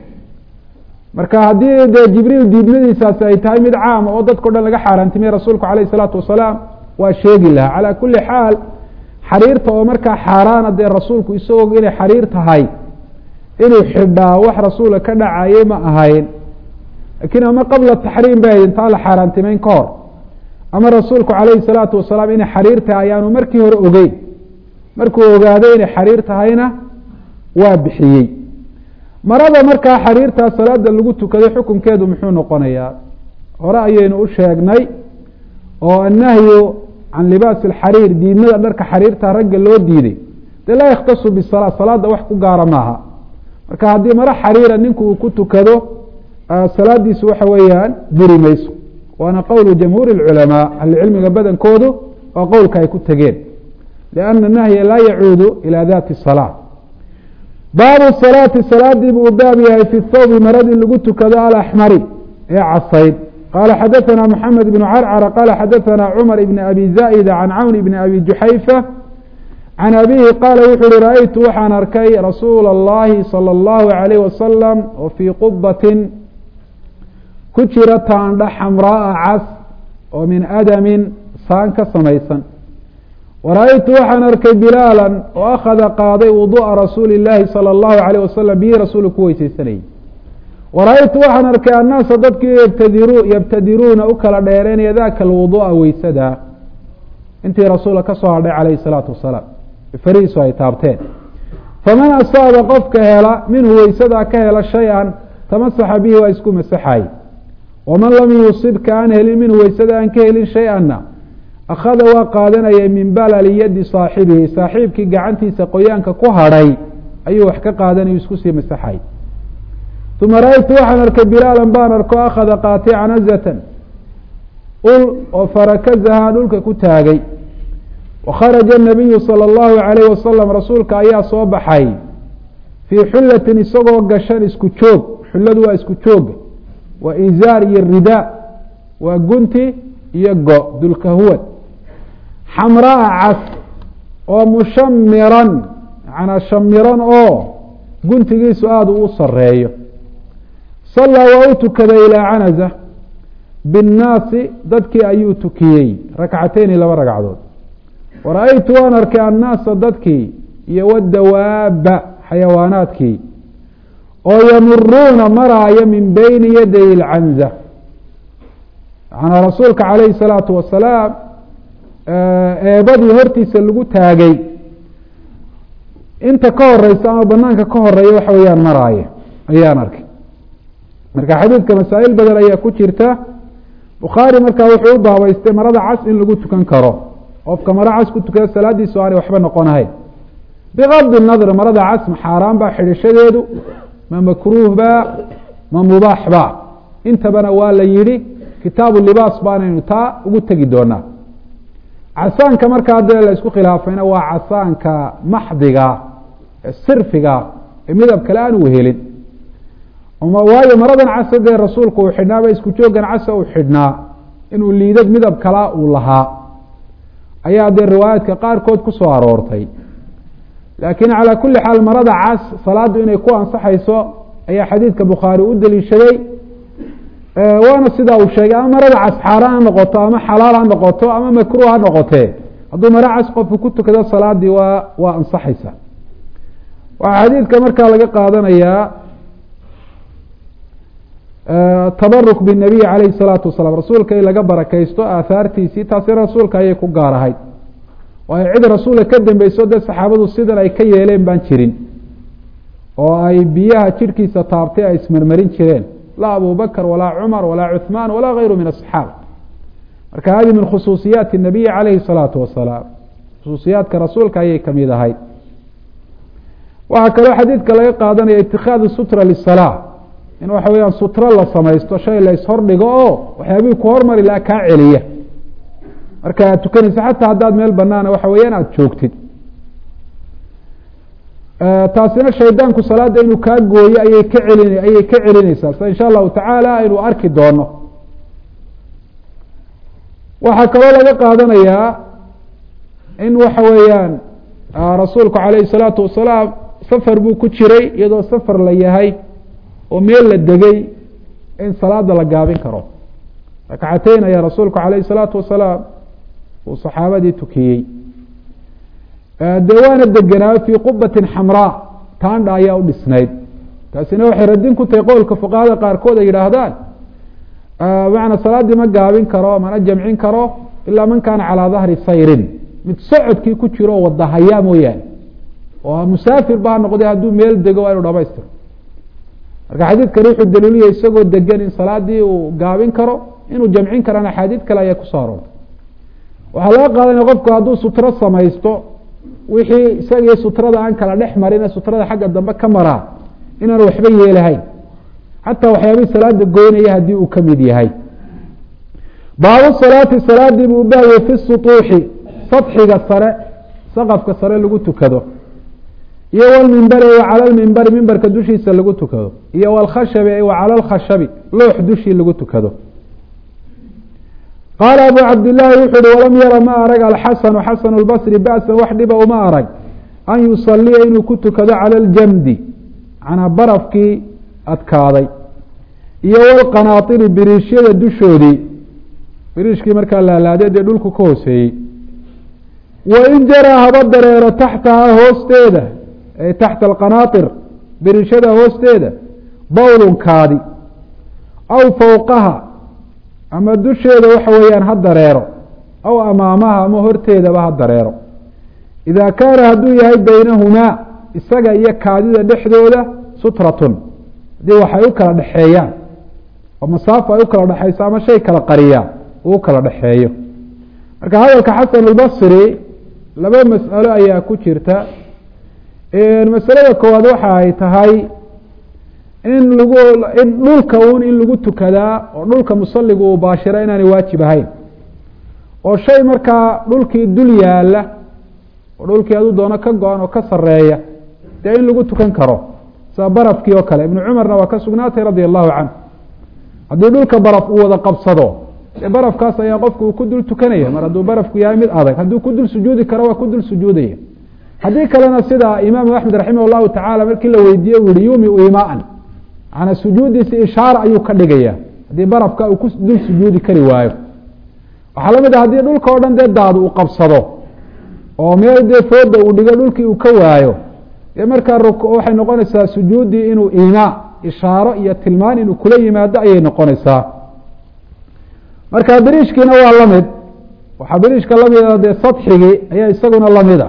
marka haddii dee jibriil diidmadiisaasi ay tahay mid caama oo dadkao dhan laga xaaraantimiyey rasuulku calayh isalaatu wasalaam waa sheegi lahaa calaa kulli xaal xariirta oo markaa xaaraana dee rasuulku isagoo inay xariir tahay inuu xidhaa wax rasuula ka dhacayay ma ahayn laakiin ama qabla taxriim bay ahayd intaan la xaaraantimeyn ka hor ama rasuulku calayhi salaatu wasalaam inay xariir tahay ayaanu markii hore ogeyn markuu ogaaday inay xariir tahayna waa bixiyey marada markaa xariirtaa salaada lagu tukaday xukunkeedu muxuu noqonayaa hore ayaynu u sheegnay oo annahyu can libaasi alxariir diidmada dharka xariirta ragga loo diiday dee laa yakhtasu bisalaa salaada wax ku gaara maaha marka haddii maro xariira ninku uu ku tukado salaadiisu waxa weeyaan buri mayso waana qowlu jamhuuri اlculamaa ahlucilmiga badankoodu waa qowlka ay ku tegeen lianna nahya laa yacuudu ilaa dati salaa baabu salaati salaadii buu baab yahay fi thawbi marad in lagu tukado alaxmari ee casayd qala xadaثna mحamed بن crcr qala xadaثna cmar بn abi zaئda can cawn bn abi juxayfa can abihi qaala wuxu uhi raأytu waxaan arkay rasuula الlahi salى الlahu عalayh wasalam oo fii qubatin ku jira taandha xamraaa cas oo min adamin saan ka samaysan wara-aytu waxaan arkay bilaala oo akhada qaaday wuduuءa rasuuli الlahi salى الlahu عalيه wasalam bihi rasuulu ku weyseysanayay wara-aytu waxaan arkay annaasa dadkii yabtadiruuna u kala dheereynaya daka alwuduu'a weysada intii rasuulka ka soo hadhay calayhi الsalaatu wasalaam farihiisu ay taabteen faman asaaba qofka hela minhu weysadaa ka hela shay-an tamasaxa bihi waa isku masaxay waman lam yusibka aan helin minhu weysada aan ka helin shay-anna akhada waa qaadanayay min balali yadi saaxibihi saaxiibkii gacantiisa qoyaanka ku hadhay ayuu wax ka qaadanayu isku sii masaxay uma ra-aytu waxaan arkay bilaalan baan arko akhada qaatay canazatan ul oo farakazahaa dhulka ku taagay wakharaja الnabiyu salى اllahu عalayh wasalam rasuulka ayaa soo baxay fii xullatin isagoo gashan isku joog xulladu waa isku jooga waa izaar iyo ridaa waa gunti iyo go dulkahuwad xamraa cas oo mushamiran manaa shamiran oo guntigiisu aada u sareeyo sallaa waa u tukaday ilaa canaza binnaasi dadkii ayuu tukiyey rakcateyni laba ragcadood wara-aytu waan arkay annaasa dadkii iyo wadawaaba xayawaanaadkii oo yamuruuna maraaya min beyni yaday ilcanza manaa rasuulka calayhi الsalaatu wasalaam eebadii hortiisa lagu taagay inta ka horeysa ama banaanka ka horeeya waxa weeyaan maraaya ayaan arkay marka xadiidka masaa'il badan ayaa ku jirta bukhaari markaa wuxuu u baabaystay marada cas in lagu tukan karo qofka maro cas ku tukada salaadiisu aanay waxba noqonahayn bigadi nadr marada cas ma xaaraan baa xidhishadeedu ma makruuh baa ma mubaax baa intabana waa la yidhi kitaabu libaas baanaynu taa ugu tegi doonaa casaanka markaa dee la isku khilaafayna waa casaanka maxdiga sirfiga ee midab kale aan u helin waayo maradan casa dee rasuulku uu xidhnaaba isku joogan casa uu xidhnaa inuu liidad midab kala uu lahaa ayaa dee riwaayaadka qaarkood ku soo aroortay laakiin calaa kulli xaal marada cas salaaddu inay ku ansaxayso ayaa xadiidka bukhaari u daliishaday waana sidaa uu sheegay ama marada cas xaaraan ha noqoto ama xalaal ha noqoto ama makruh ha noqotee hadduu maro cas qofku ku tukado salaadii waa ansaxaysa waxaa xadiidka markaa laga qaadanayaa tabaruk binabiy calayhi salaatu wasalaam rasuulka in laga barakaysto aahaartiisii taasi rasuulka ayay ku gaar ahayd waayo cid rasuulka ka dambeyso dee saxaabadu sidan ay ka yeeleen baan jirin oo ay biyaha jidhkiisa taabtay ay ismarmarin jireen laa abu bakr walaa cumar walaa cuثmaan walaa gayru min asaxaaba marka hadi min khusuusiyaati الnabiyi calayhi الsalaatu wasalaam khusuusiyaadka rasuulka ayay kamid ahayd waxaa kaloo xadiidka laga qaadanaya itikaadu sutra lisalaa in waxa weyaan sutro la samaysto shay la ishordhigo oo waxyaabihii ku hormari laha kaa celiya marka aad tukanaysa xataa haddaad meel banaana waxa weeyaan aada joogtid taasina shaydaanku salaada inuu kaa gooyo ayay ka celinaysaa sida insha allahu tacaala aynu arki doono waxaa kaloo laga qaadanayaa in waxa weeyaan rasuulku calayhi salaatu wasalaam safar buu ku jiray iyadoo safar la yahay oo meel la degay in salaada la gaabin karo rakcateyn ayaa rasuulku calayhi salaatu wasalaam uu saxaabadii tukiyey dee waana degenaayo fii qubatin xamraa taandha ayaa u dhisnayd taasina waxay radin ku tahay qowlka fuqahada qaarkood ay yidhaahdaan macna salaaddii ma gaabin karo mana jamcin karo ilaa man kaana calaa dahri sayrin mid socodkii ku jiro wadahayaa mooyaane oo musaafir baa noqday hadduu meel dego waa inu dhamaystiro marka xadiidkani wuxuu daliiliyay isagoo degan in salaadii uu gaabin karo inuu jamcin karana axaadiid kale ayaa kusoo aroortay waxaa laga qaadanaya qofku hadduu sutro samaysto wixii isagiyo sutrada aan kala dhex marine sutrada xagga dambe ka maraa inaan waxba yeelahayn xataa waxyaabihii salaada goynaya haddii uu kamid yahay baabu salaati salaadii buu ubaahiyey fi sutuuxi sadxiga sare saqafka sare lagu tukado iyo wlmimbari wa cala lmimbari mimbarka dushiisa lagu tukado iyo wlkhashabi wa cala lkhashabi loox dushii lagu tukado qaala abu cabdillaahi wuxu uhi walam yara ma arag alxasanu xasanu lbasri ba'san wax dhiba uma arag an yusaliya inuu ku tukado cala aljamdi macnaa barafkii adkaaday iyo walqanaatiri biriishyada dushoodii biriishkii markaa laalaadee dee dhulku ka hooseeyey wain jaraa haba dareero taxtahaa hoosteeda ay taxta alqanaatir biriishada hoosteeda bawlunkaadi aw fowqaha ama dusheeda waxa weeyaan ha dareero aw amaamaha ama horteedaba ha dareero idaa kaana hadduu yahay baynahumaa isaga iyo kaadida dhexdooda sutratun haddii waxay u kala dhexeeyaan oo masaafo ay u kala dhexayso ama shay kala qariyaan uu u kala dhexeeyo marka hadalka xasan albasri laba mas'alo ayaa ku jirta masalada koowaad waxa ay tahay in dhulka un in lagu tukadaa oo dhulka musaligu uu baashira inaanay waajib ahayn oo shay markaa dhulkii dul yaala oo dhulkii aduu doono ka go-an oo ka sareeya dee in lagu tukan karo sida barafkii oo kale ibnu cumarna waa ka sugnaatay radia allahu canhu haddii dhulka baraf uu wada qabsado dee barafkaas ayaa qofku uu ku dul tukanaya mar hadduu barafku yahay mid adag hadduu ku dul sujuudi karo waa ku dul sujuudaya haddii kalena sida imaamu axmed raximah allahu tacala markii la weydiiye u yihi yumiu imaan manaa sujuudiisi ishaara ayuu ka dhigaya haddii barafka uu ku dul sujuudi kari waayo waxaa lamid ah haddii dhulka oo dhan dee daadu uu qabsado oo meel dee fooda uu dhigo dhulkii uu ka waayo dee markaa waxay noqonaysaa sujuuddii inuu imaa ishaaro iyo tilmaan inuu kula yimaado ayay noqonaysaa marka biriishkiina waa lamid waxaa biriishka lamida dee sadxigii ayaa isaguna lamida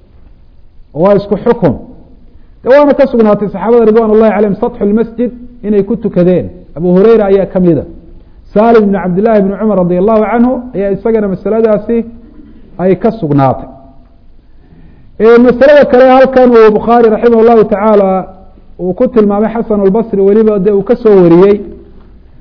waa isku xukun de waana ka sugnaatay saxaabada ridwan ullahi calayhim sadxu lmasjid inay ku tukadeen abu hureyra ayaa kamida salim ibn cabdillahi bni cumar radi allahu canhu ayaa isagana masaladaasi ay ka sugnaatay masalada kale halkan uu bukhaari raximah llahu tacaala uu ku tilmaamay xasan albasri weliba de uu ka soo wariyey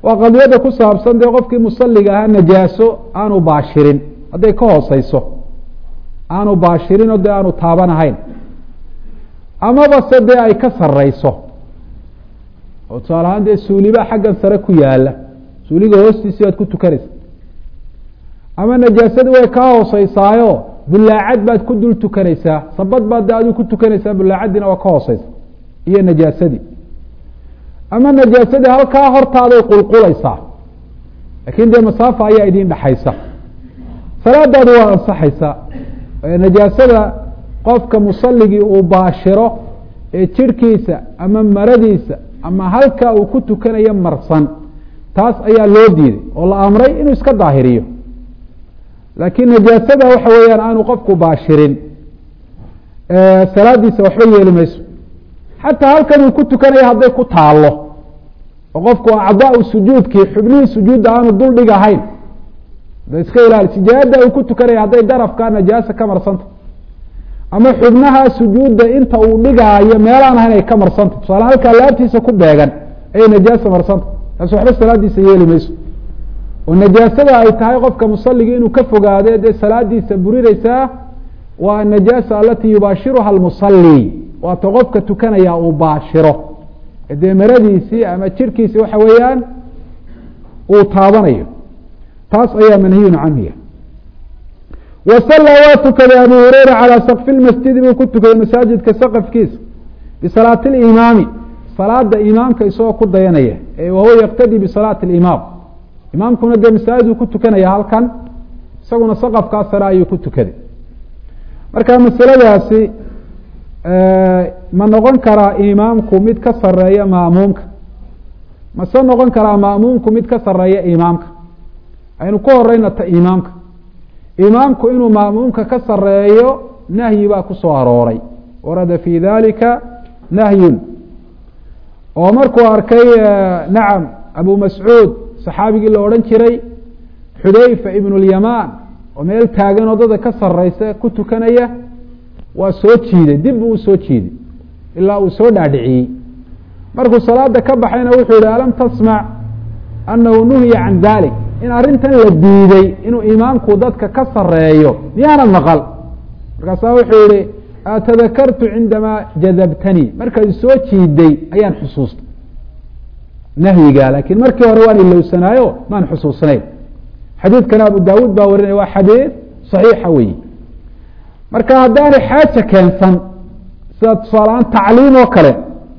waa qadiyada ku saabsan dee qofkii musaliga ahaa najaaso aanu baashirin hadday ka hooseyso aanu baashirin oo dee aanu taabanahayn amaba se dee ay ka sareyso oo tusaale ahaan dee suuliba xaggan sare ku yaala suuliga hoostiisi aad ku tukanaysa ama najaasada way kaa hooseysaayo bulaacad baad ku dul tukanaysaa sabad baad de adigu ku tukanaysaa bulaacadiina waa ka hooseysa iyo najaasadii ama najaasadii halkaa hortaaday qulqulaysaa laakin dee masaafa ayaa idin dhexaysa salaadaadu waa ansaxaysaa najaasada qofka musaligii uu baashiro ee jirhkiisa ama maradiisa ama halkaa uu ku tukanayo marsan taas ayaa loo diiday oo la amray inuu iska daahiriyo laakiin najaasada waxa weeyaan aanu qofku baashirin salaadiisa waxba yeeli mayso xataa halkan uu ku tukanayo hadday ku taalo oo qofku acdaau sujuudkii xubnihii sujuudda aanu dul dhig ahayn da iska ilaali sijaada uu ku tukanaya hadday darafka najaasa ka marsanta ama xubnaha sujuudda inta uu dhigaayo meelaan ahayn ay ka marsanta tusaale halkaa laabtiisa ku beegan ayay najaasa marsanta taas waxba salaadiisa yeeli mayso oo najaasada ay tahay qofka musaligii inuu ka fogaade dee salaadiisa burinaysaa waa anajaasa alatii yubaashiruha almusali waata qofka tukanaya uu baashiro dee maradiisii ama jirkiisii waxa weeyaan uu taabanayo taas ayaa manhiyun canhuya wasalla waa tukaday abu hureyra calaa sakfi lmasjidi buu ku tukaday masaajidka saqafkiisa bisalaati limaami salaada imaamka isagoo ku dayanaya wahuwa yaqtadii bisalaati limaam imaamkuna dee masaajiduu ku tukanaya halkan isaguna saqafkaa sare ayuu ku tukaday marka masaladaasi ma noqon karaa imaamku mid ka sareeya ma'muumka mase noqon karaa ma'muumku mid ka sareeya imaamka aynu ku horeyna ta imaamka imaamku inuu ma'muumka ka sareeyo nahyi baa ku soo arooray warada fi dalika nahyun oo markuu arkay nacam abu mascuud saxaabigii la odhan jiray xudayfa ibnu lyamaan oo meel taagan oo dada ka sareysa ku tukanaya waa soo jiiday dib buu usoo jiiday ilaa uu soo dhaadhiciyey markuu salaada ka baxayna wuxuu yihi alam tasmac annahu nuhiya can dalik in arrintan la diiday inuu imaamku dadka ka sareeyo miyaana maqal markaasaa wuxuu yihi atadakartu cindamaa jadabtanii markaad soo jiiday ayaan xusuustay nahyiga laakiin markii hore waan ilowsanaayo maan xusuusnayn xadiidkana abu daawuud baa warinaya waa xadiid saxiixa weyi marka haddaanay xaaja keensan sida tusaaleaan tacliim oo kale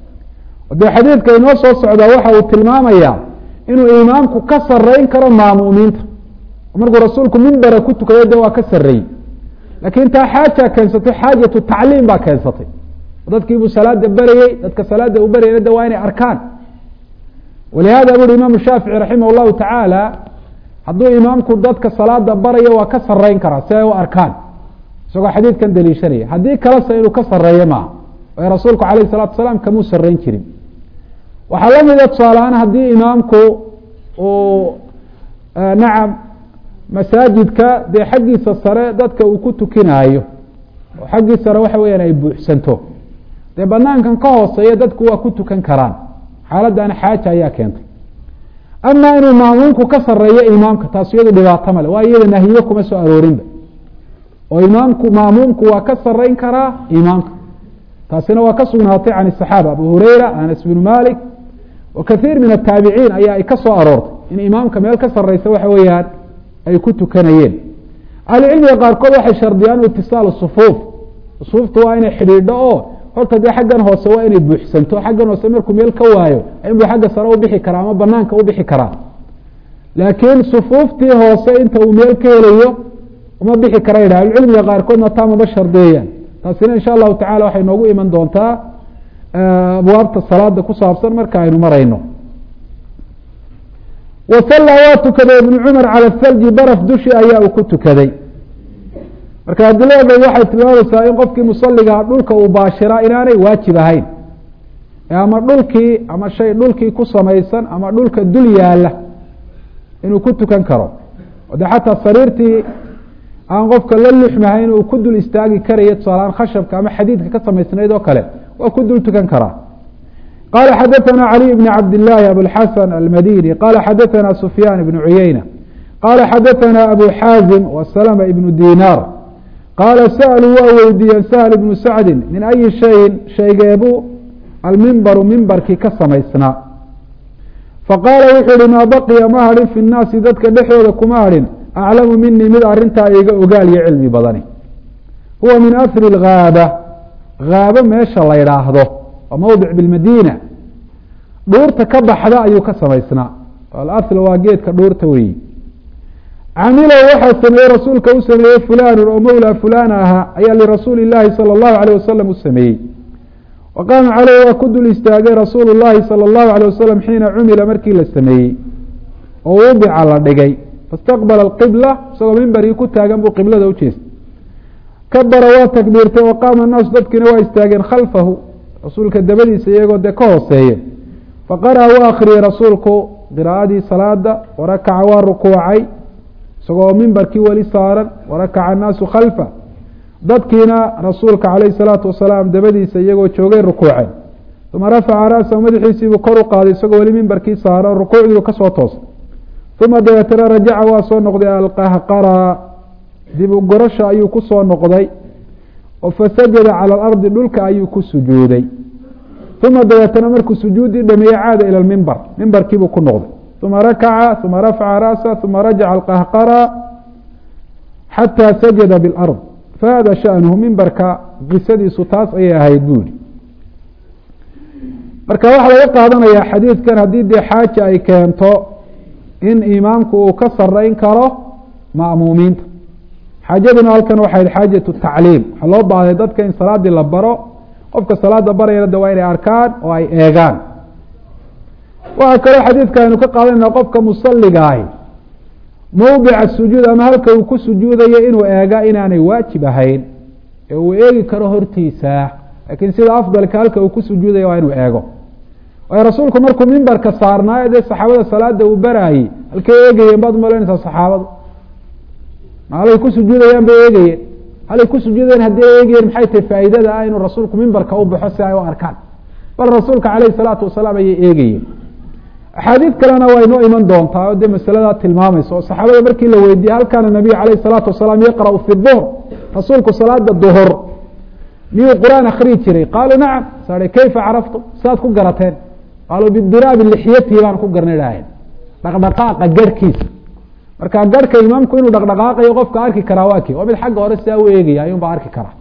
dee xadiidka inoo soo socdaa waxa uu tilmaamayaa inuu imaamku ka sareyn karo maamuumiinta markuu rasuulku mimbera ku tukaday de waa ka sareeyey laakiin taa xaaja keensatay xaajatu tacliim baa keensatay dadkiibuu salaada berayey dadka salaada u berayna de waa inay arkaan walihada buri imaamu shaafici raximah llahu tacaala hadduu imaamku dadka salaada barayo waa ka sareyn karaa si ay u arkaan isagoo xadiidkan daliishanaya haddii kalese inuu ka sareeyo maaha ee rasuulku alayh الsalatu asalaam kamuu sareyn jirin waxaa lamida tusaalehaan haddii imaamku uu nacam masaajidka dee xaggiisa sare dadka uu ku tukinaayo oo xaggii sare waxa weyaan ay buuxsanto dee banaankan ka hooseeya dadku waa ku tukan karaan xaaladdan xaaja ayaa keentay ama inuu maamuumku ka sareeyo imaamka taas iyadu dhibaato male waa iyada nahyiyo kuma soo aroorinba oo imaamku maamuumku waa ka sareyn karaa imaamka taasina waa ka sugnaatay can الصaxaaba abu hureyra anas bnu malik wa kaiir min الtaabiciin ayaa ay ka soo aroortay in imaamka meel ka sareysa waxa weeyaan ay ku tukanayeen ahlucilmiga qaarkood waxay shardiyaan itiصaal sufuuf sufuufta waa inay xidhiidho oo horta dee xaggan hoose waa inay buuxsanto xaggan hoose markuu meel ka waayo inbuu xagga sare ubixi karaa ama banaanka ubixi karaa laakiin sufuuftii hoose inta uu meel ka helayo uma bixi kara yidhah ahlucilmiga qaarkoodna taa maba shardeeyaan taasina insha allahu tacala waxay noogu iman doontaa abwaabta salaada ku saabsan marka aynu marayno wasalla waa tukaday ibnu cumar cala thalji baraf dushi ayaa uu ku tukaday marka adiladeed waxay tilmaamaysaa in qofkii musaligaa dhulka uu baashiraa inaanay waajib ahayn ama dhulkii ama shay dhulkii ku samaysan ama dhulka dul yaala inuu ku tukan karo de xataa sariirtii aan qofka la luxmahayn uu ku dul istaagi karayo tusaaleaan khashabka ama xadiidka ka samaysnayd oo kale waa ku dul tukan karaa qala xadaثna عlي بن cabd الlahi abوالxasn almadini qala xadaثna سfyaan بن عuyeyna qala xadaثna abu xaazim وslma ibn dinar qaala sأluu waa weydiiyeen shl ibnu sacdi min أyi shayin shaygeebu almimbaru mimbarkii ka samaysnaa faqaala wuxuu ihi maa baqiya ma hadhin fi الnaasi dadka dhexdooda kuma hadhin aclamu minii mid arintaa iga ogaal iyo cilmi badani huwa min asri اlgaaba gaabo meesha la ydhaahdo waa mowdic biاlmadina dhuurta ka baxda ayuu ka samaysnaa alasl waa geedka dhuurta weeyi camilow waxaa sameeyey rasuulka u sameeyey fulanu oo mowlaa fulana ahaa ayaa lirasuuli اllaahi salى اllahu alيه wasalam u sameeyey wa qaama caleyh waa ku dul istaagay rasuulu llahi salى اllahu alيه wasalam xiina cumila markii la sameeyey oo wadica la dhigay faاstaqbala اqibla isagoo mimbarkii ku taagan buu qiblada ujeestay kabara waa takbiirtay wa qaama الnaasu dadkiina waa istaageen khalfahu rasuulka dabadiisa iyagoo dee ka hooseeye faqara'a waa akriyey rasuulku qiraa'adii salaada warakaca waa rukuucay isagoo mimbarkii weli saaran warakaca annaasu khalfa dadkiina rasuulka calayh الsalaatu wasalaam dabadiisa iyagoo joogay rukuuceen uma rafaca ra'sahu madaxiisiibuu kor u qaaday isagoo weli mimbarkii saaran rukuucdiibu kasoo toosay uma dabeetana rajaca waa soo noqday alqahqara dib u gorasha ayuu ku soo noqday oo fasajada cala alardi dhulka ayuu ku sujuuday uma dabeetana markuu sujuuddii dhameeyey caada ila lmimbar mimbarkiibuu ku noqday uma rakaca uma rafaca ra'sa uma rajaca alqahqara xataa sajada biاlard fahada sha'nuhu mimbarka qisadiisu taas ayay ahayd buu yihi marka waxaa laga qaadanayaa xadiidkan haddii dee xaaja ay keento in imaamku uu ka sarayn karo ma'muumiinta xaajaduna halkan waxay xaajatu tacliim waxaa loo baahday dadka in salaadii la baro qofka salaada barayana de waa inay arkaan oo ay eegaan waxaa kaloo xadiidka aynu ka qaadanayna qofka musaliga ahi mowdica sujuud ama halka uu ku sujuudayo inuu eega inaanay waajib ahayn ee uu eegi karo hortiisa laakiin sida afdalka halka uu ku sujuudayo waa inuu eego waayo rasuulku markuu mimbarka saarnaayo dee saxaabada salaada uu baraayey halkay eegayeen baad malaynaysaa saxaabadu halay ku sujuudayaan bay eegayeen halay ku sujuudayeen haddii ay eegayeen maxay tahay faa'iidada ah inuu rasuulku mimbarka u baxo si ay u arkaan bal rasuulka calayhi الsalaatu wasalaam ayay eegayeen axaadiid kalena waa inoo iman doontaa oo dee masaladaa tilmaamaysa oo saxaabada markii la weydiiyey hal kaana nabiy calayh الsalaatu wasalaam yaqra'u fi duhr rasuulku salaada duhur miyuu qur-aan akriyi jiray qaaluu nacam sae kayfa caraftum sidaad ku garateen qaaluu bidiraabi lixyatihi baan ku garnay dhaaheen dhaqdhaqaaqa garhkiisa marka garhka imaamku inuu dhaqdhaqaaqayo qofka arki karaa waa kii waa mid xagga hore sidaa u eegaya ayuun baa arki karaa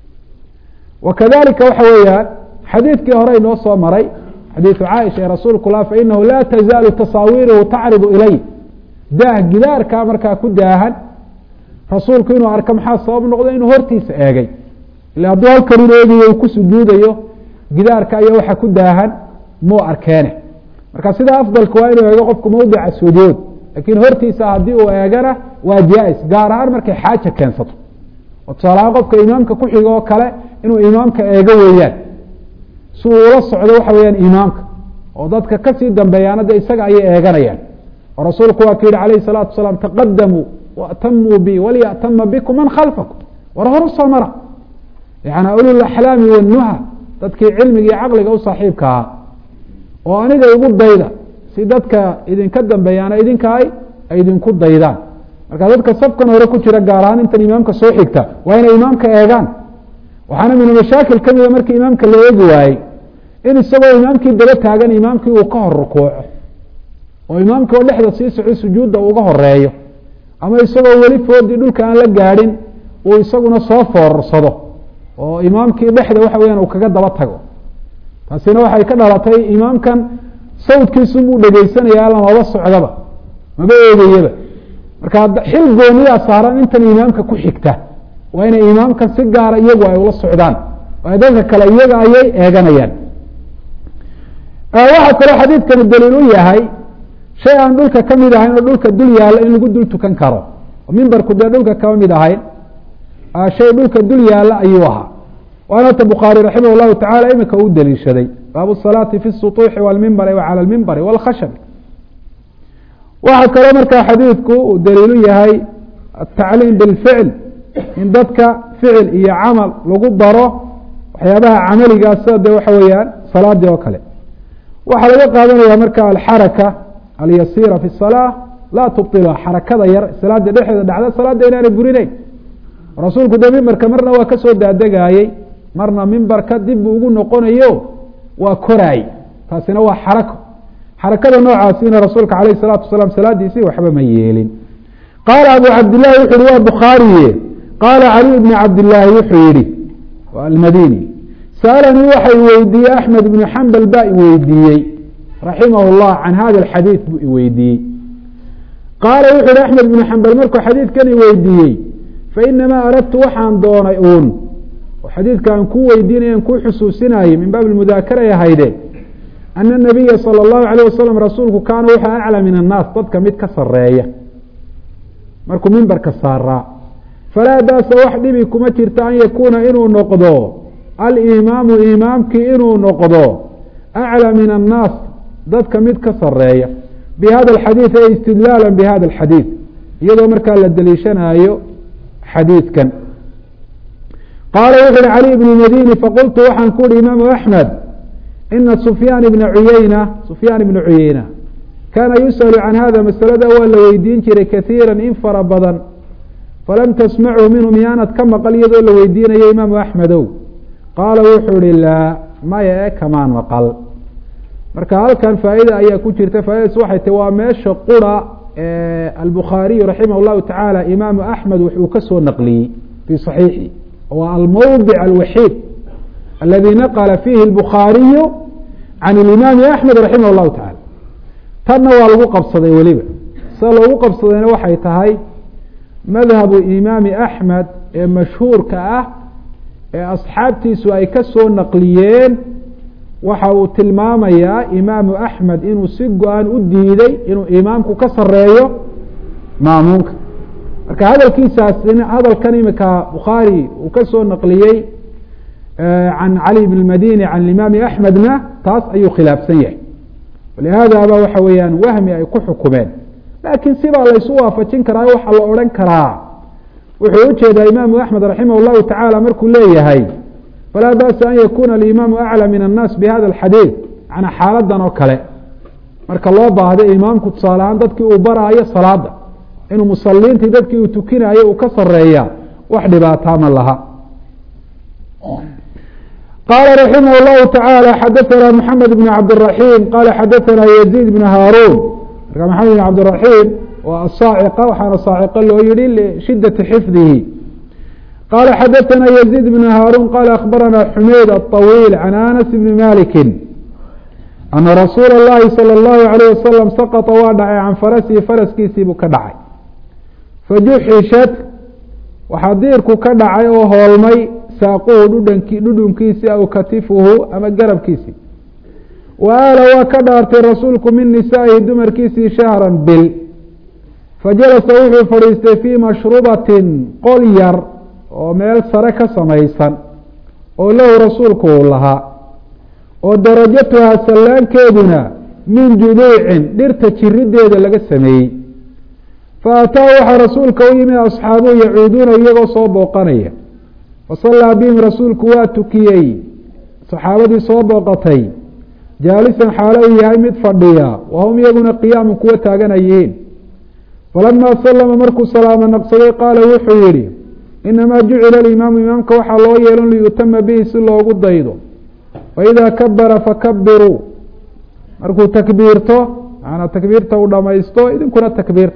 wakadalika waxa weeyaan xadiidkii hore inoo soo maray xadiidu caaisha ee rasuulku la fainahu laa tazaalu tasaawiruhu tacridu ilay daah gidaarkaa markaa ku daahan rasuulku inuu arko maxaa sabab noqda inuu hortiisa eegay ila hadduu halkan inu eegayo uu ku sujuudayo gidaarka iyo waxa ku daahan muu arkeene marka sida afdalka waa inuu eego qofku mawdica sujuud laakiin hortiisa haddii uu eegana waa jaa-is gaar ahaan markay xaaja keensato oo tusaalahaan qofka imaamka ku xigo oo kale inuu imaamka eego weeyaan si uu ula socdo waxa weeyaan imaamka oo dadka kasii dambeeyaana de isaga ayay eeganayaan oo rasuulku waa ku yihi calayhi الsalaatu wasalaam taqadamuu waatamuu bi waliyatama bikum man khalfakum war hor usoo mara yani ululaxlaami wanuha dadkii cilmiga iyo caqliga u saaxiibka ahaa oo aniga igu dayda si dadka idinka dambeeyaana idinka ay idinku daydaan marka dadka safkan hore ku jira gaar ahaan intan imaamka soo xigta waa inay imaamka eegaan waxaana min mashaakil kamida markii imaamka la eegi waayey in isagoo imaamkii daba taagan imaamkii uu ka hor rukuuco oo imaamkii oo dhexda sii soco sujuudda uga horeeyo ama isagoo weli foodii dhulka aan la gaadhin uu isaguna soo foorarsado oo imaamkii dhexda waxa weyaan uu kaga daba tago taasina waxay ka dhalatay imaamkan sawdkiisu muu dhegeysanaya lamaba socdaba maba eegayaba marka xil gooniyaa saaran intan imaamka ku xigta waa inay imaamkan si gaara iyagu ay ula socdaan waayo dadka kale iyaga ayay eeganayaan waxaa kaloo xadiidkani daliil u yahay shay aan dhulka ka mid ahayn oo dhulka dul yaalla in lagu dul tukan karo oo mimbarku dee dhulka kama mid ahayn shay dhulka dul yaalla ayuu ahaa waana ta bukhaari raximah llahu tacala imika u daliishaday baabu salaati fi sutuuxi walmimbari wa cala lmimbari walkhashabi waxaa kaloo markaa xadiidku uu daliilu yahay atacliim bilficl in dadka ficil iyo camal lagu baro waxyaabaha camaligaas sida de waxa weeyaan salaadii oo kale waxaa laga qaadanaya marka alxaraka alyasiira fi الsalaa laa tubطila xarakada yar salaada dhexeeda dhacda salaada inaanay burinayn rasuulku de mimbarka marna waa kasoo daadegayey marna mimbarka dib buu ugu noqonayo waa koraay taasina waa xarako xarakada noocaasina rasuulka alayh الsalatu wasalaam salaadiisii waxba ma yeelin qaala abu cabdillahi wuxu yihi waa bukhaariye qaala caliy bni cabdillaahi wuxuu yihi almadini sa'alanii waxay weydiiyey axmed ibnu xambal baa iweydiiyey raximah اllah can hada alxadiid buu iweydiiyey qaala wuxu yihi axmed ibnu xambal markuu xadiidkan iweydiiyey fainamaa aradtu waxaan doonay uun oo xadiidka aan ku weydiinay aan ku xusuusinayey min baab mudaakara ay ahayde ana nabiya salى اllahu alayh wasalam rasuulku kaana wuxuu aclى min annaas dadka mid ka sareeya markuu mimbarka saaraa falaa baasa wax dhibi kuma jirta an yakuuna inuu noqdo alimaamu imaamkii inuu noqdo aclى min annaas dadka mid ka sareeya bihada alxadiid ay istidlaala bihada alxadiid iyadoo markaa la deliishanaayo xadiidkan qaala wuxu uhi cali bn madini faqultu waxaan ku uhi imaamu axmed ina sufyaan ibna cuyeyna kaana yusأlu can hada masalada waa la weydiin jiray kaiira in fara badan falam tasmachu minhu miyaanad ka maqal iyadoo la weydiinayo imaamu axmedow qaala wuxuu ihi laa maya ee kamaan maqal marka halkan faaida ayaa ku jirta faaidas waxay tahi waa meesha qura albukhaariyu raximah اllahu tacaala imaamu axmed wuxuu ka soo naqliyey fii صaxiixi waa almowdic alwaxiid aladi naqla fiihi اlbukhaariyu can اlimaami axmed raximah اllahu tacala tanna waa lagu qabsaday weliba sida loogu qabsadayna waxay tahay madhabu imaami axmed ee mashhuurka ah ee asxaabtiisu ay ka soo naqliyeen waxa uu tilmaamayaa imaamu axmed inuu si go-aan u diiday inuu imaamku ka sareeyo maamuunka marka hadalkiisaas hadalkan imika bukhaari uu ka soo naqliyey can cali bn madini can imaami axmedna taas ayuu khilaafsan yahay walihaada ba waxa weeyaan wahmi ay ku xukumeen laakiin sibaa laysu waafajin karaa waxaa la odhan karaa wuxuu ujeedaa imaamu axmed raximah اllahu tacaala markuu leeyahay falaa ba'sa an yakuna alimaamu aclى min annaas bihada alxadiid macnaa xaaladan oo kale marka loo baahday imaamku tusaale ahaan dadkii uu baraayo salaada inuu musaliintii dadkii uu tukinayo uu ka sareeya wax dhibaataa ma laha qaala raximah اllahu taعaalى xadaثana mxamed bn cabdالraحim qala xadaثana yaزيid bn haaruun marka maxamed bn cabdالraحim waa asaaciqa waxaana saaciqa loo yihi lishidaةi xifdihi qala xadaثana yaزيid bn haaruun qala akhbarana xumeyd aلطawiil can anas bni maliki ana rasuula اllahi salى اllahu عalيه wasalam saqطa waa dhacay can farasihi faraskiisii buu ka dhacay fajuxishat waxaa diirku ka dhacay oo hoolmay saaquhu dhudhunkiisii aw katifuhu ama garabkiisii wa aala waa ka dhaartay rasuulku min nisaa'ihi dumarkiisii shahran bil fajalasa wuxuu fadhiistay fii mashrubatin qol yar oo meel sare ka samaysan oo lahu rasuulku uu lahaa oo darajatuhaa sallaankeeduna min juduucin dhirta jirideeda laga sameeyey fa ataa waxaa rasuulka u yimid asxaabuhu yacuuduuna iyagoo soo booqanaya fasallaa bihim rasuulku waa tukiyey saxaabadii soo booqatay jaalisan xaalo uu yahay mid fadhiya wahum iyaguna qiyaamun kuwa taaganayihiin falamaa sallama markuu salaamo naqsaday qaala wuxuu yihi inamaa jucila alimaamu imaamka waxaa loo yeelon liyutama bihi si loogu daydo faidaa kabara fakabiruu markuu takbiirto maanaa takbiirta uu dhamaysto idinkuna takbiirta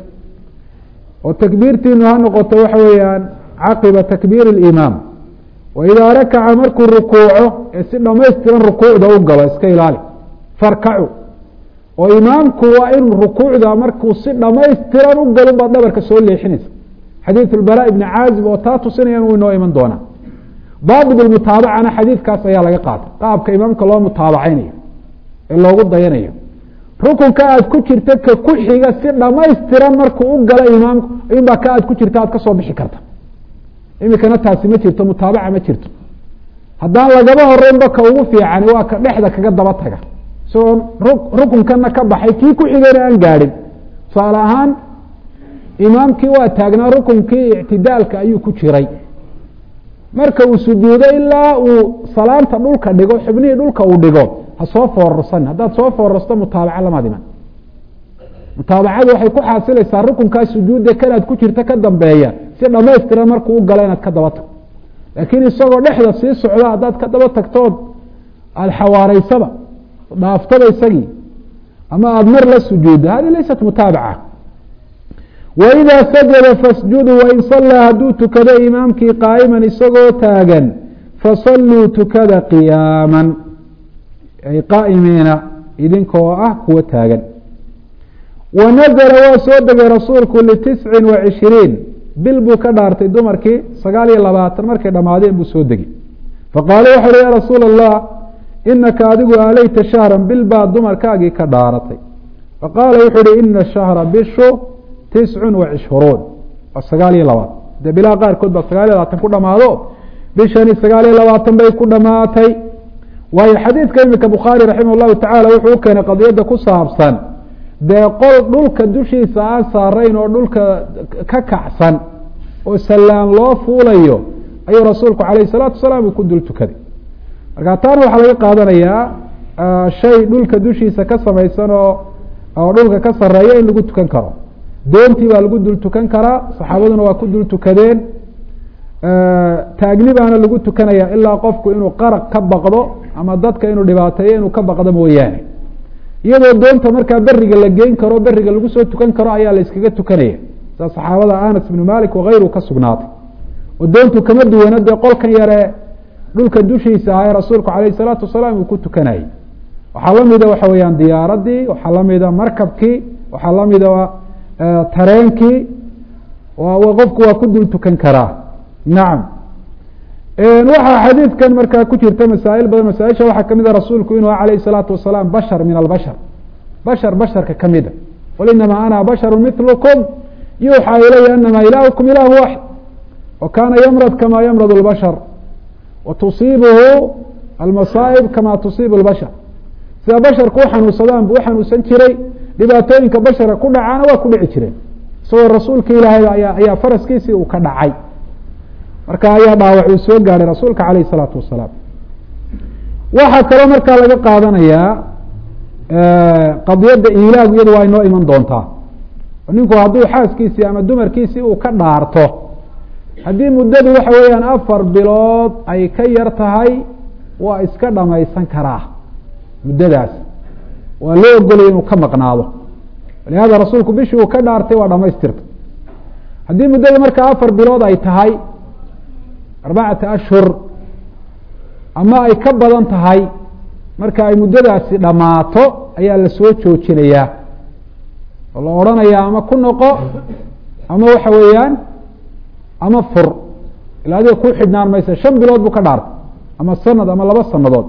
oo takbiirtiinu ha noqoto waxa weeyaan caqiba takbiiri اlimaam waidaa rakaca markuu rukuuco ee si dhamaystiran rukuucda u galo iska ilaali farkacu oo imaamku waa inuu rukuucda markuu si dhamaystiran u galo baad dhabarka soo leexinaysa xadiiث اbarا ibni caazib oo taa tusinaya wuu inoo iman doonaa daabit mutaabacana xadiidkaas ayaa laga qaatay qaabka imaamka loo mutaabacaynayo ee loogu dayanayo rukunka aad ku jirta ka ku xiga si dhamaystiran markuu u galo imaamku inbaa ka aad ku jirta aad ka soo bixi karta imikana taasi ma jirto mutaabaca ma jirto haddaan lagaba horeynba ka ugu fiicani waa ka dhexda kaga daba taga isagoo rukunkana ka baxay kii ku xigayna aan gaadhin tusaale ahaan imaamkii waa taagnaa rukunkii ictidaalka ayuu ku jiray marka uu sujuudo ilaa uu salaanta dhulka dhigo xubnihii dhulka uu dhigo ha soo foorarsan haddaad soo foorarsto mutaabaca lamaad iman mutaabacadu waxay ku xaasilaysaa rukunkaa sujuudda kanaad ku jirta ka dambeeya si dhamaystiran markuu u galo inaad ka daba tagto laakiin isagoo dhexda sii socda haddaad ka daba tagtood aada xawaaraysaba dhaaftaba isagii ama aada mar la sujuuddo hadi laysat mutaabaca waidaa sajada fasjuduu wain sallaa hadduu tukado imaamkii qaa'iman isagoo taagan fasalluu tukada qiyaaman ay qaa'imiina idinkoo ah kuwa taagan wanazla waa soo degay rasuulku litiscin وacishriin bil buu ka dhaartay dumarkii 29 markay dhamaadeen buu soo degay faqaala waxa uhi ya rasuul الlah inaka adigu aalayta shahra bil baa dumarkaagii ka dhaaratay faqaala wuxu uhi ina shahra bishu 29 waa 29 dee bilaa qaarkood baa 29 ku dhamaado bishani 29 bay ku dhamaatay waayo xadiidka imika bukhaari raximah الlahu taعala wuxuu u keenay qadiyadda ku saabsan dee qol dhulka dushiisa aan saarayn oo dhulka ka kacsan oo sallaan loo fuulayo ayuu rasuulku calayh الsalaatu wasalaam uu ku dul tukaday markaa taana waxaa laga qaadanayaa shay dhulka dushiisa ka samaysan oo dhulka ka sareeya in lagu tukan karo doontii baa lagu dul tukan karaa saxaabaduna waa ku dul tukadeen taagni baana lagu tukanaya ilaa qofku inuu qaraq ka baqdo ama dadka inuu dhibaateeyo inuu ka baqdo mooyaane iyadoo doonta markaa beriga la geyn karo beriga lagu soo tukan karo ayaa la iskaga tukanaya saa saxaabada anas ibnu malik wakayru ka sugnaatay oo doontu kama duwana dee qolkan yare dhulka dushiisa ahae rasuulku calayh الsalaatu wasalaam uu ku tukanayay waxaa lamida waxa weeyaan diyaaradii waxaa lamida markabkii waxaa lamida tareenkii qofku waa ku dul tukan karaa nacam waxaa xadiidkan markaa ku jirta masaa'il badan masaaisha waxaa kamid a rasuulku inuu alayh الsalaatu wasalaam bashar min albashar bashar basharka kamida qul inamaa ana basharu mitlkum yuuxaa ilaya anama ilaahukum ilahu waxid wa kana ymrad kama ymrad اlbashar watusiibuhu almasaa'ib kama tusiibu اlbashar sida basharku u xanuunsadaan buu u xanuunsan jiray dhibaatooyinka basharka ku dhacaana waa ku dhici jireen isagoo rasuulka ilaahay ayaa faraskiisii uu ka dhacay marka ayaa dhaawac uu soo gaadhay rasuulka calayh الsalaatu wasalaam waxaa kaloo markaa laga qaadanayaa qadiyadda ilaagu iyadu waa inoo iman doontaa ninku hadduu xaaskiisii ama dumarkiisii uu ka dhaarto haddii muddadu waxa weeyaan 4 bilood ay ka yar tahay waa iska dhamaysan karaa muddadaas waa loo ogolaya inuu ka maqnaado walihada rasuulku bishii uu ka dhaartay waa dhamaystirta haddii muddada markaa 4 bilood ay tahay 4 ashhur ama ay ka badan tahay marka ay muddadaasi dhammaato ayaa la soo joojinayaa oo la odhanayaa ama ku noqo ama waxa weeyaan ama fur ilaa adiga ku xidhnaan maysa 5 bilood buu ka dhaartay ama sanad ama 2 sanadood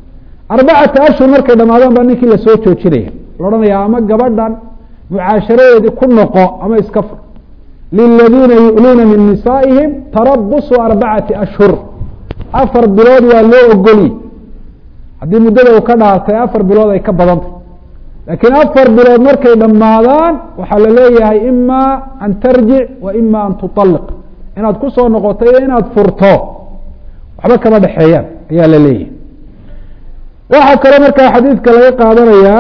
4 ashhur markay dhamaadaan baa ninkii la soo joojinaya la odhanayaa ama gabadhan mucaasharadeedii ku noqo ama iska fur liladiina yu'luuna min nisaa'ihim tarabusu 4 ashhur 4 bilood waa loo ogoli haddii muddada uu ka dhaartay 4 bilood ay ka badantay laakiin 4 bilood markay dhammaadaan waxaa la leeyahay ima an tarjic wa ima an tuطaliq inaad ku soo noqoto iyo inaad furto waxba kama dhexeeyaan ayaa la leeyahay waxaa kaloo markaa xadiidka laga qaadanayaa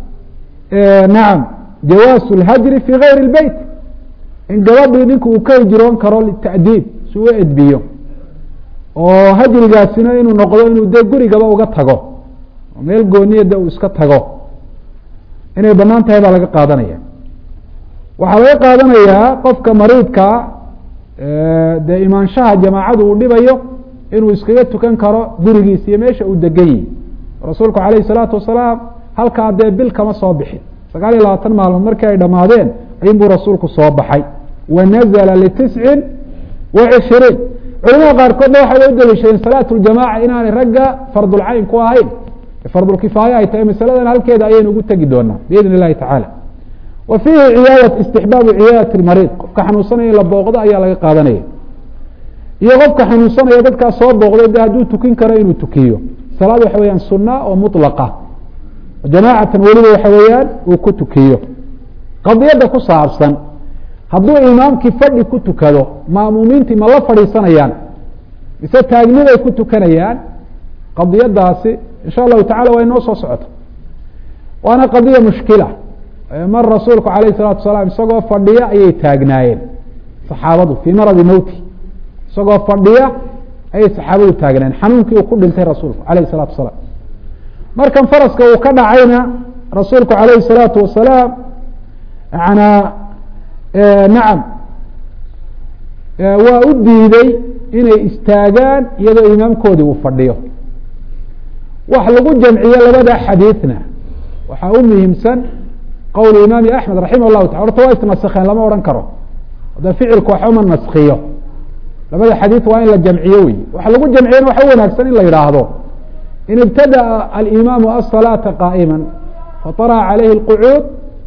nacam jawaasu اlhajri fi gayri اlbeyt in gabadhii ninku uu ka hijroon karo lita'diib si u edbiyo oo hajrigaasina inuu noqdo inuu dee gurigaba uga tago oo meel gooniyada uu iska tago inay banaan tahay baa laga qaadanaya waxaa laga qaadanayaa qofka mariidka dee imaanshaha jamaacadu uu dhibayo inuu iskaga tukan karo gurigiis iyo meesha uu degan yihi rasuulku calayh الsalaatu wasalaam halkaa dee bil kama soo bixin 29 maalmood markii ay dhamaadeen ayun buu rasuulku soo baxay wanazla litiscin وacishriin culamada qaarkoodna waxay u daliishadeen salaat اljamaca inaanay ragga fardulcayn ku ahayn fardulkifaaya ay tahay masaladan halkeeda ayaynu ugu tegi doonaa biidn اllahi tacaala wa fiihi ciyaada istixbaabu ciyaadati اlmariid qofka xanuunsanaya in la booqdo ayaa laga qaadanaya iyo qofka xanuunsanaya dadkaa soo booqday de hadduu tukin karo inuu tukiyo salaad waxa weyaan suna oo muطlaqa jamaacatan weliba waxa weeyaan uu ku tukiyo qadiyadda ku saabsan hadduu imaamkii fadhi ku tukado ma'muumiintii ma la fadhiisanayaan mise taagniday ku tukanayaan qadiyadaasi in sha allahu tacala waa inoo soo socota waana qadiya mushkila mar rasuulku alayh الsalatu wasalaam isagoo fadhiya ayay taagnaayeen saxaabadu fii maradi mowti isagoo fadhiya ayay saxaabadu taagnaayeen xanuunkii uu ku dhintay rasuulku alayh الsalatu wasalaam markan faraska uu ka dhacayna rasuulku alayh الsalaatu wasalaam nacam waa u diiday inay istaagaan iyadoo imaamkoodii uu fadhiyo wax lagu jamciyo labada xadiidna waxaa u muhiimsan qowl imaami axmed raximah llahu taala horta waa isnaskeen lama odhan karo hadda ficilku waxba ma naskiyo labada xadiid waa in la jamciyo wey waxa lagu jamciyana waxa wanaagsan in la yidhaahdo in ibtadaأa alimaamu aلصalaaةa qaa'ima faطarca calayhi اlqucuud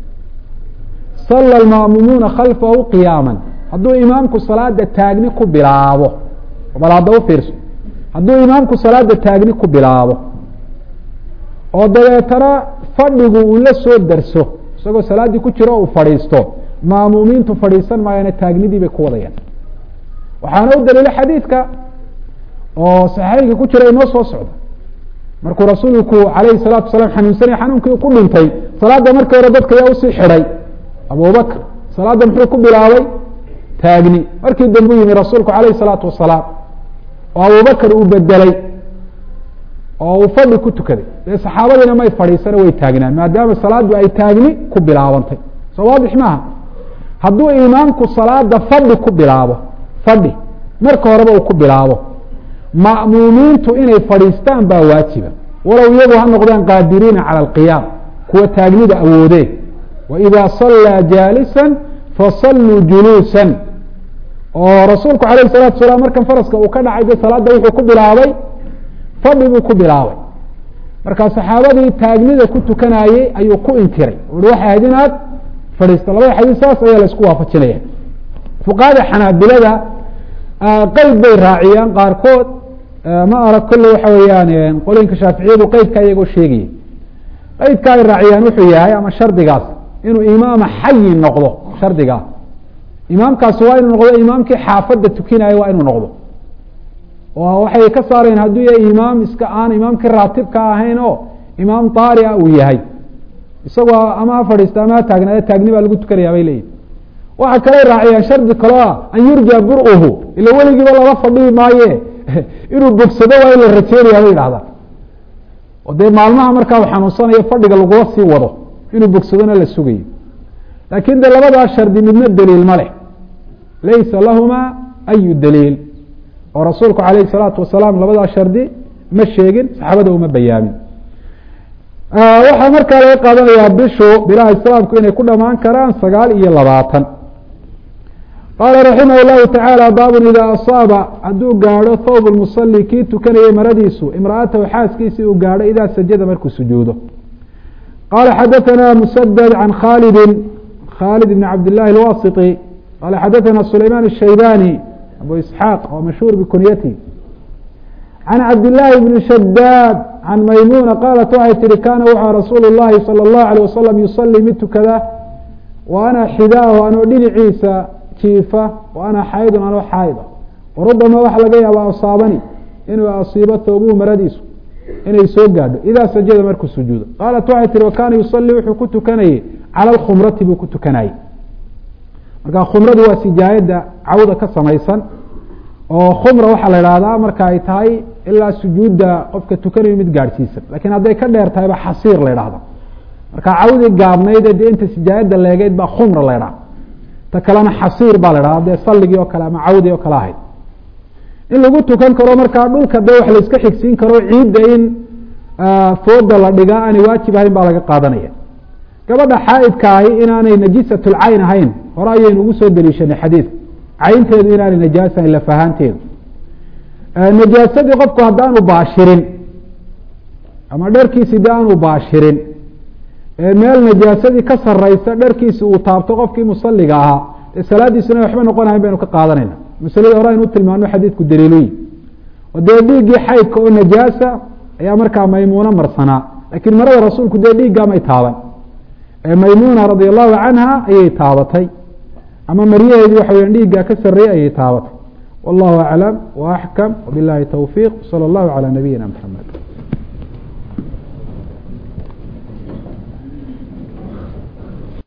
sala اlma'muumuuna khalfahu qiyaama hadduu imaamku salaada taagni ku bilaabo bal hadda u fiirso hadduu imaamku salaada taagni ku bilaabo oo dabeetana fadhigu uu la soo darso isagoo salaaddii ku jiro uu fadhiisto ma'muumiintu fadhiisan maayana taagnidii bay ku wadayaan waxaana u daliilo xadiidka oo saxiixeynka ku jira inoo soo socda markuu rasuulku alayhi الsalaatu wasalaam xanuunsanaya xanuunkii ku dhintay salaadda markii hore dadka ayaa usii xidhay abubakr salaadda muxuu ku bilaabay taagni markii dambe u yimi rasuulku alayh الsalaatu wasalaam oo abubakr uu bedelay oo uu fadhi ku tukaday dee saxaabadiina may fadhiisana way taagnaan maadaama salaaddu ay taagni ku bilaabantay soo waadix maaha hadduu imaamku salaada fadhi ku bilaabo fadhi marka horeba uu ku bilaabo ma'muumiintu inay fadhiistaan baa waajiba walow iyagu ha noqdaan qaadiriina cala alqiyaam kuwa taagnida awoodee waidaa sallaa jaalisan fasalluu juluusan oo rasuulku alayh الsalatu wasalaam markan faraska uu ka dhacay de salaadda wuxuu ku bilaabay fadhi buu ku bilaabay markaa saxaabadii taagnida ku tukanayey ayuu ku inkiray ui waxay ahayd inaad fadhiisto labada xadiis saas ayaa la isku waafajinaya fuqahada xanaabilada qeyd bay raaciyaan qaarkood ma arag kolle waxa weeyaan qolooyinka shaaficiyadu qeydka iyagoo sheegaya qeydka ay raaciyaan wuxuu yahay ama shardigaas inuu imaama xayi noqdo shardigaa imaamkaasi waa inuu noqdo imaamkii xaafadda tukinaya waa inuu noqdo oo waxay ka saareen hadduu yahay imaam iska aan imaamkii raatibka ahayn oo imaam taarica uu yahay isagoo ama ha fadhiista ama ha taagnaada taagni baa lagu tukanaya bay leeyihin waxa kale raaciyaan shardi kaloo ah an yurja bur-uhu ila weligiiba lala fadhihi maaye inuu bogsado waa in la rajeynaya bay idhahdaan oo dee maalmaha markaa uu xanuunsanayo fadhiga lagula sii wado inuu bogsadona la sugayo laakiin de labadaa shardi midna daliil ma leh laysa lahuma ayu daliil oo rasuulku alayh الsalaatu wasalaam labadaa shardi ma sheegin saxaabada uma bayaamin waxaa markaa laga qaadanayaa bishu bilaha islaamku inay ku dhamaan karaan 9 qaala raximah الlahu taعaalى baabun ida asaaba hadduu gaadho thawb اmusali kii tukanayay maradiisu imra'atahu xaaskiisii uu gaadho idaa sajada markuu sujuudo qaala xadaثana msdد can khaalid bn cabd الlahi اlwasiطi qaala xadaثana sulayman الshaybani abu isxaaq oo mashhuur bikunyati can cabd الlahi bni shadaad can maymuna qaalat waxay tihi kaana wuxua rasuulu الlahi salى الlahu عalيه wasalam yusalii mid tukada wa ana xidaahu anoo dhinaciisa jiifa wa ana xaydun anoo xaayda warubama waxa laga yaaba asaabani inuu asiibo thawbuhu maradiisu inay soo gaadho idaa sajada markuu sujuudo qaalat waxay tihi wakaana yusalii wuxuu ku tukanayey cala alkhumrati buu ku tukanayey marka khumradu waa sijaayadda cawda ka samaysan oo khumra waxaa la ihahdaa marka ay tahay ilaa sujuudda qofka tukanayo mid gaadhsiisan lakiin hadday ka dheer tahayba xasiir la idhahda marka cawdii gaabnayde dee inta sijaayadda leegeyd baa khumra la idhaha ta kalena xasiir baa la idhahda dee salligii oo kale ama cawdii oo kale ahayd in lagu tukan karo markaa dhulka dee wax la iska xigsiin karo ciidda in fooda la dhigaa aanay waajib ahayn baa laga qaadanaya gabadha xaaidka ahi inaanay najisatulcayn ahayn hore ayaynu ugu soo daliishanay xadiidka caynteedu inaanay najaasahayn lafahaanteedu najaasadii qofku haddaanu baashirin ama dharkiisi de aanu baashirin meel najaasadii ka saraysa dharkiisi uu taabto qofkii musaliga ahaa dee salaadiisuna waxba noqonahayn baynu ka qaadanayna masaladii hore aynu utilmaano xadiidku daliiloyi oo dee dhiiggii xaydka oo najaasa ayaa markaa maymuuno marsanaa laakiin marada rasuulku dee dhiiggaa may taaban maymuna radi allahu canha ayay taabatay ama maryaheedii waxa weya dhiiggaa ka sarreeyey ayay taabatay wallahu aclam wa axkam wabilahi towfiiq salى اllahu calى nabiyina mxamed